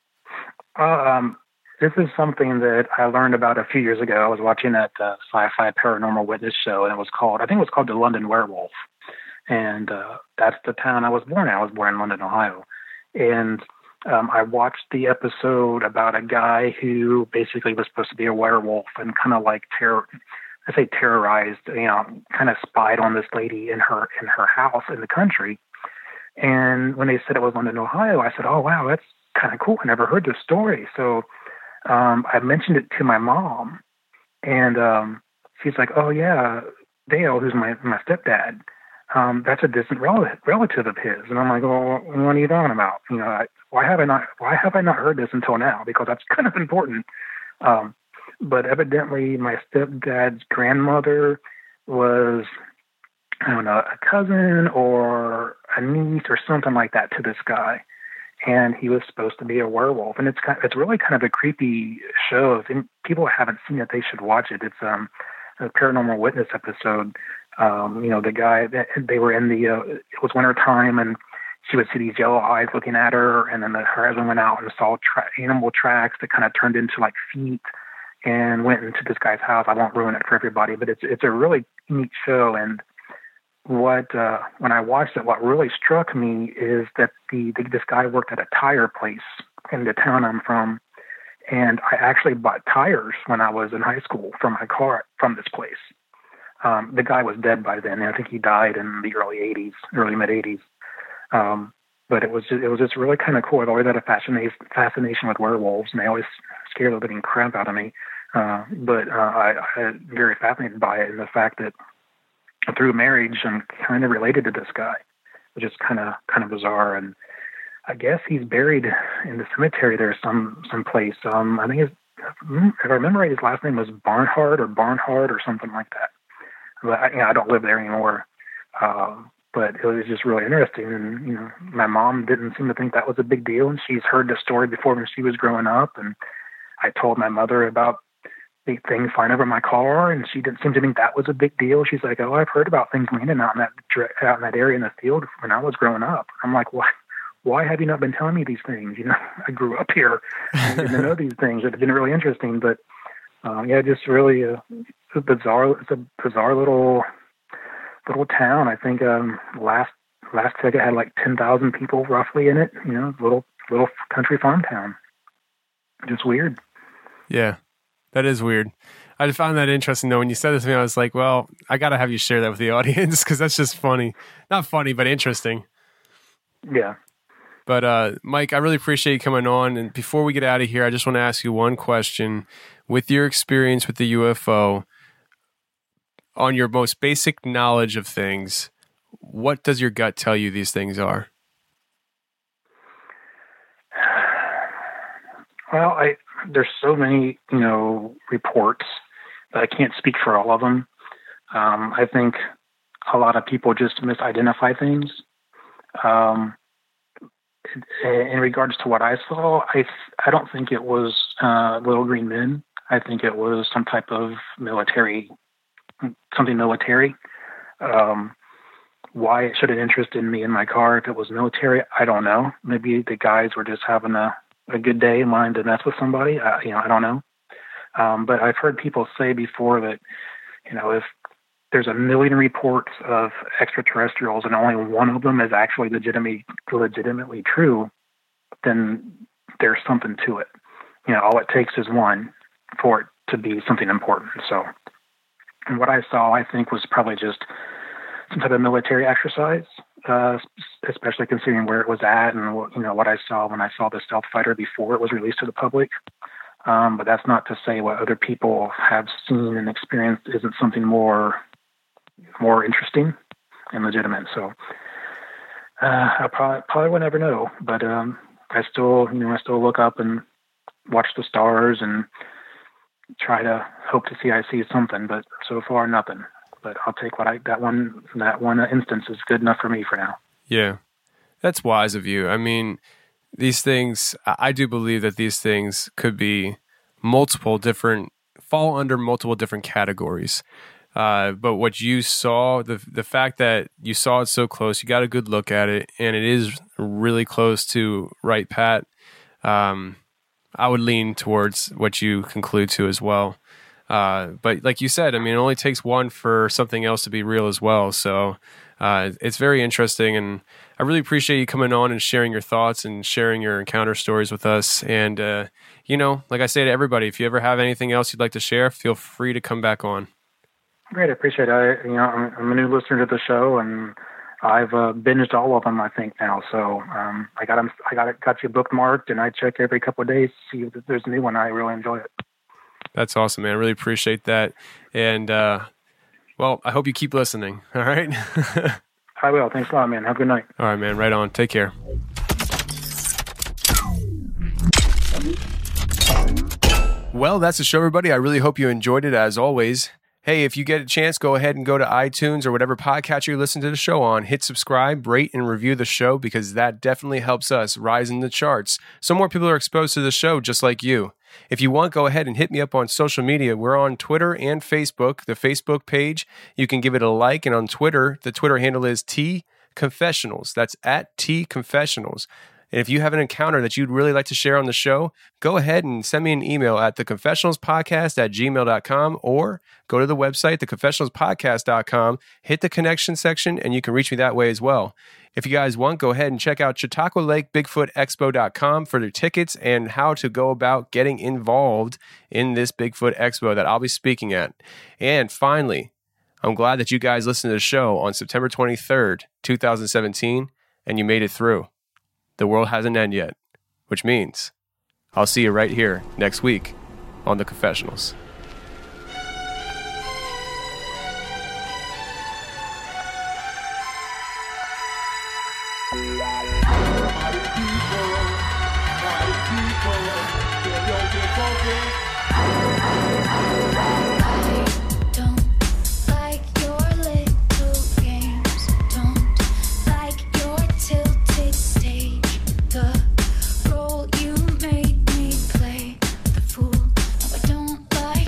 Uh, um, This is something that I learned about a few years ago. I was watching that uh, sci-fi paranormal witness show, and it was called, I think it was called The London Werewolf. And uh, that's the town I was born in. I was born in London, Ohio. And um, I watched the episode about a guy who basically was supposed to be a werewolf and kind of like terror, I say terrorized, you know, kind of spied on this lady in her in her house in the country. And when they said it was London, Ohio, I said, oh, wow, that's kind of cool. I never heard this story. So Um, I mentioned it to my mom, and um, she's like, "Oh yeah, Dale, who's my my stepdad, um, that's a distant relative relative of his." And I'm like, "Well, what are you talking about? You know, I, why have I not why have I not heard this until now? Because that's kind of important." Um, but evidently, my stepdad's grandmother was, I don't know, a cousin or a niece or something like that to this guy. And he was supposed to be a werewolf, and it's kind of, it's really kind of a creepy show. If people haven't seen it, they should watch it. It's um, a paranormal witness episode. Um, you know, the guy that they were in the uh, it was winter time, and she would see these yellow eyes looking at her, and then the, her husband went out and saw tra- animal tracks that kind of turned into like feet, and went into this guy's house. I won't ruin it for everybody, but it's it's a really neat show. And what uh, when I watched it, what really struck me is that the, the this guy worked at a tire place in the town I'm from, and I actually bought tires when I was in high school for my car from this place. Um, the guy was dead by then. I think he died in the early eighties, early mid eighties. Um, but it was just, it was just really kind of cool. I've always had a fascination fascination with werewolves, and they always scare the living crap out of me. Uh, but uh, I, I'm very fascinated by it, and the fact that through marriage, I'm kind of related to this guy, which is kind of kind of bizarre. And I guess he's buried in the cemetery there some someplace. Um, I think his, if I remember right, his last name was Barnhart or Barnhart or something like that. But I, you know, I don't live there anymore. Uh, but it was just really interesting. And you know, my mom didn't seem to think that was a big deal, and she's heard the story before when she was growing up. And I told my mother about big thing flying over my car, and she didn't seem to think that was a big deal. She's like, "Oh, I've heard about things landing out in that out in that area in the field when I was growing up." I'm like, "Why? Why have you not been telling me these things? You know, I grew up here and didn't know these things. It's been really interesting, but uh, yeah, just really a, a bizarre. It's a bizarre little little town. I think um, last last check it had like ten thousand people roughly in it. You know, little little country farm town. Just weird." Yeah. That is weird. I found that interesting, though. When you said this to me, I was like, well, I got to have you share that with the audience because that's just funny. Not funny, but interesting. Yeah. But, uh, Mike, I really appreciate you coming on. And before we get out of here, I just want to ask you one question. With your experience with the U F O, on your most basic knowledge of things, what does your gut tell you these things are? Well, I... there's so many, you know, reports that I can't speak for all of them. Um, I think a lot of people just misidentify things. Um, in regards to what I saw, I I don't think it was uh, little green men. I think it was some type of military, something military. Um, why it should have interested me in my car if it was military, I don't know. Maybe the guys were just having a a good day in mind to mess with somebody. Uh, you know, I don't know. Um, but I've heard people say before that, you know, if there's a million reports of extraterrestrials and only one of them is actually legitimately, legitimately true, then there's something to it. You know, all it takes is one for it to be something important. So, and what I saw, I think, was probably just some type of military exercise, uh, especially considering where it was at and what, you know, what I saw when I saw the stealth fighter before it was released to the public. Um, but that's not to say what other people have seen and experienced isn't something more, more interesting and legitimate. So, uh, I probably, probably will never know, but, um, I still, you know, I still look up and watch the stars and try to hope to see I see something, but so far nothing. But I'll take what I that one that one instance is good enough for me for now. Yeah, that's wise of you. I mean, these things, I do believe that these things could be multiple different, fall under multiple different categories. Uh, but what you saw, the the fact that you saw it so close, you got a good look at it, and it is really close to right, Pat. Um, I would lean towards what you conclude to as well. Uh, but like you said, I mean, it only takes one for something else to be real as well. So uh, it's very interesting, and I really appreciate you coming on and sharing your thoughts and sharing your encounter stories with us. And, uh, you know, like I say to everybody, if you ever have anything else you'd like to share, feel free to come back on. Great. I appreciate it. I, you know, I'm, I'm a new listener to the show, and I've uh, binged all of them, I think, now. So um, I got them, I got it, got you bookmarked, and I check every couple of days to see if there's a new one. I really enjoy it. That's awesome, man. I really appreciate that. And, uh, well, I hope you keep listening. All right? I will. Thanks a lot, man. Have a good night. All right, man. Right on. Take care. Well, that's the show, everybody. I really hope you enjoyed it, as always. Hey, if you get a chance, go ahead and go to iTunes or whatever podcatcher you listen to the show on. Hit subscribe, rate, and review the show, because that definitely helps us rise in the charts so more people are exposed to the show just like you. If you want, go ahead and hit me up on social media. We're on Twitter and Facebook. The Facebook page, you can give it a like. And on Twitter, the Twitter handle is T Confessionals. That's at T Confessionals. And if you have an encounter that you'd really like to share on the show, go ahead and send me an email at the confessionals podcast at gmail dot com, or go to the website, the confessionals podcast dot com, hit the connection section, and you can reach me that way as well. If you guys want, go ahead and check out Chautauqua Lake Bigfoot Expo dot com for their tickets and how to go about getting involved in this Bigfoot Expo that I'll be speaking at. And finally, I'm glad that you guys listened to the show on September twenty-third, twenty seventeen, and you made it through. The world hasn't ended yet, which means I'll see you right here next week on The Confessionals. Like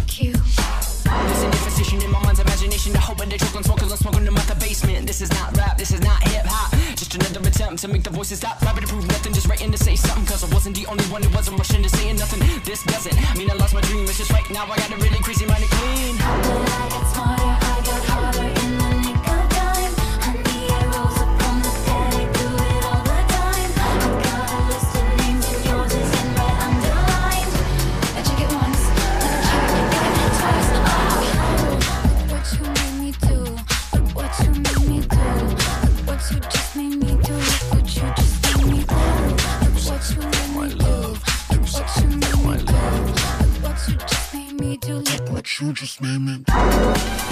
voices stop, rapping to prove nothing, just writing to say something, cause I wasn't the only one who wasn't rushing to saying nothing. This doesn't mean I lost my dream, it's just right now I got a really crazy mind to clean. But I got smarter, I got harder in the nick of time. Honey, I rose up from the pit, I do it all the time. I got a list of names and yours is in red underlined. I check it once, then I check it twice. Oh, look what you made me do, look what you made me do, look what you just made me do, look what you just made me do, look what you made me do, look what you made me do, look what you just made me do, look what you just made me do.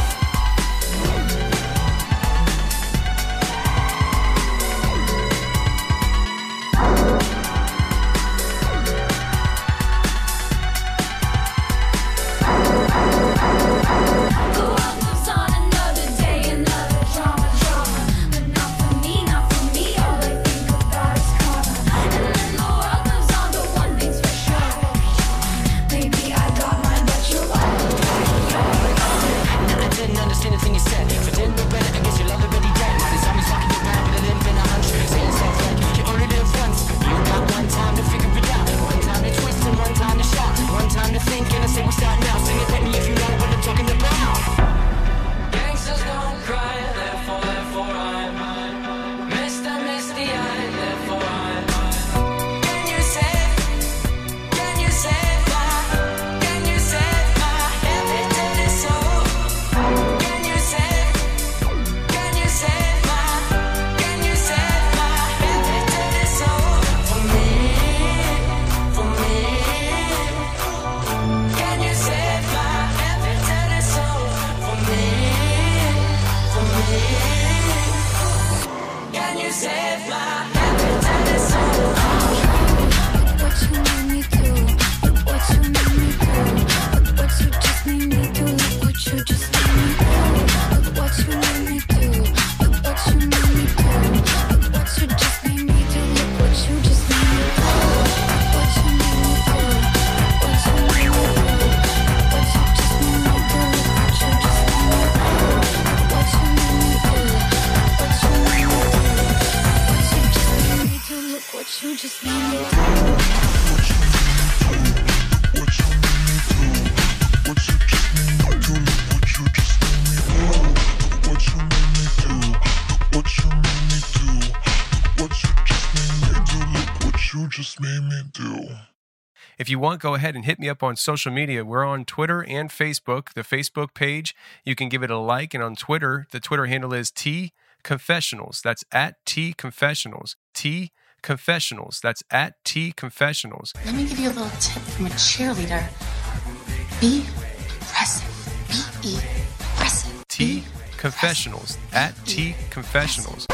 If you want, go ahead and hit me up on social media. We're on Twitter and Facebook. The Facebook page, you can give it a like. And on Twitter, the Twitter handle is T Confessionals. That's at T Confessionals. T Confessionals. That's at T Confessionals. Let me give you a little tip from a cheerleader. Be aggressive. Be aggressive. T Confessionals. At T Confessionals.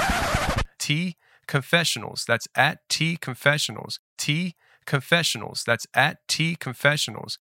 T Confessionals. That's at T Confessionals. T Confessionals. That's at T Confessionals.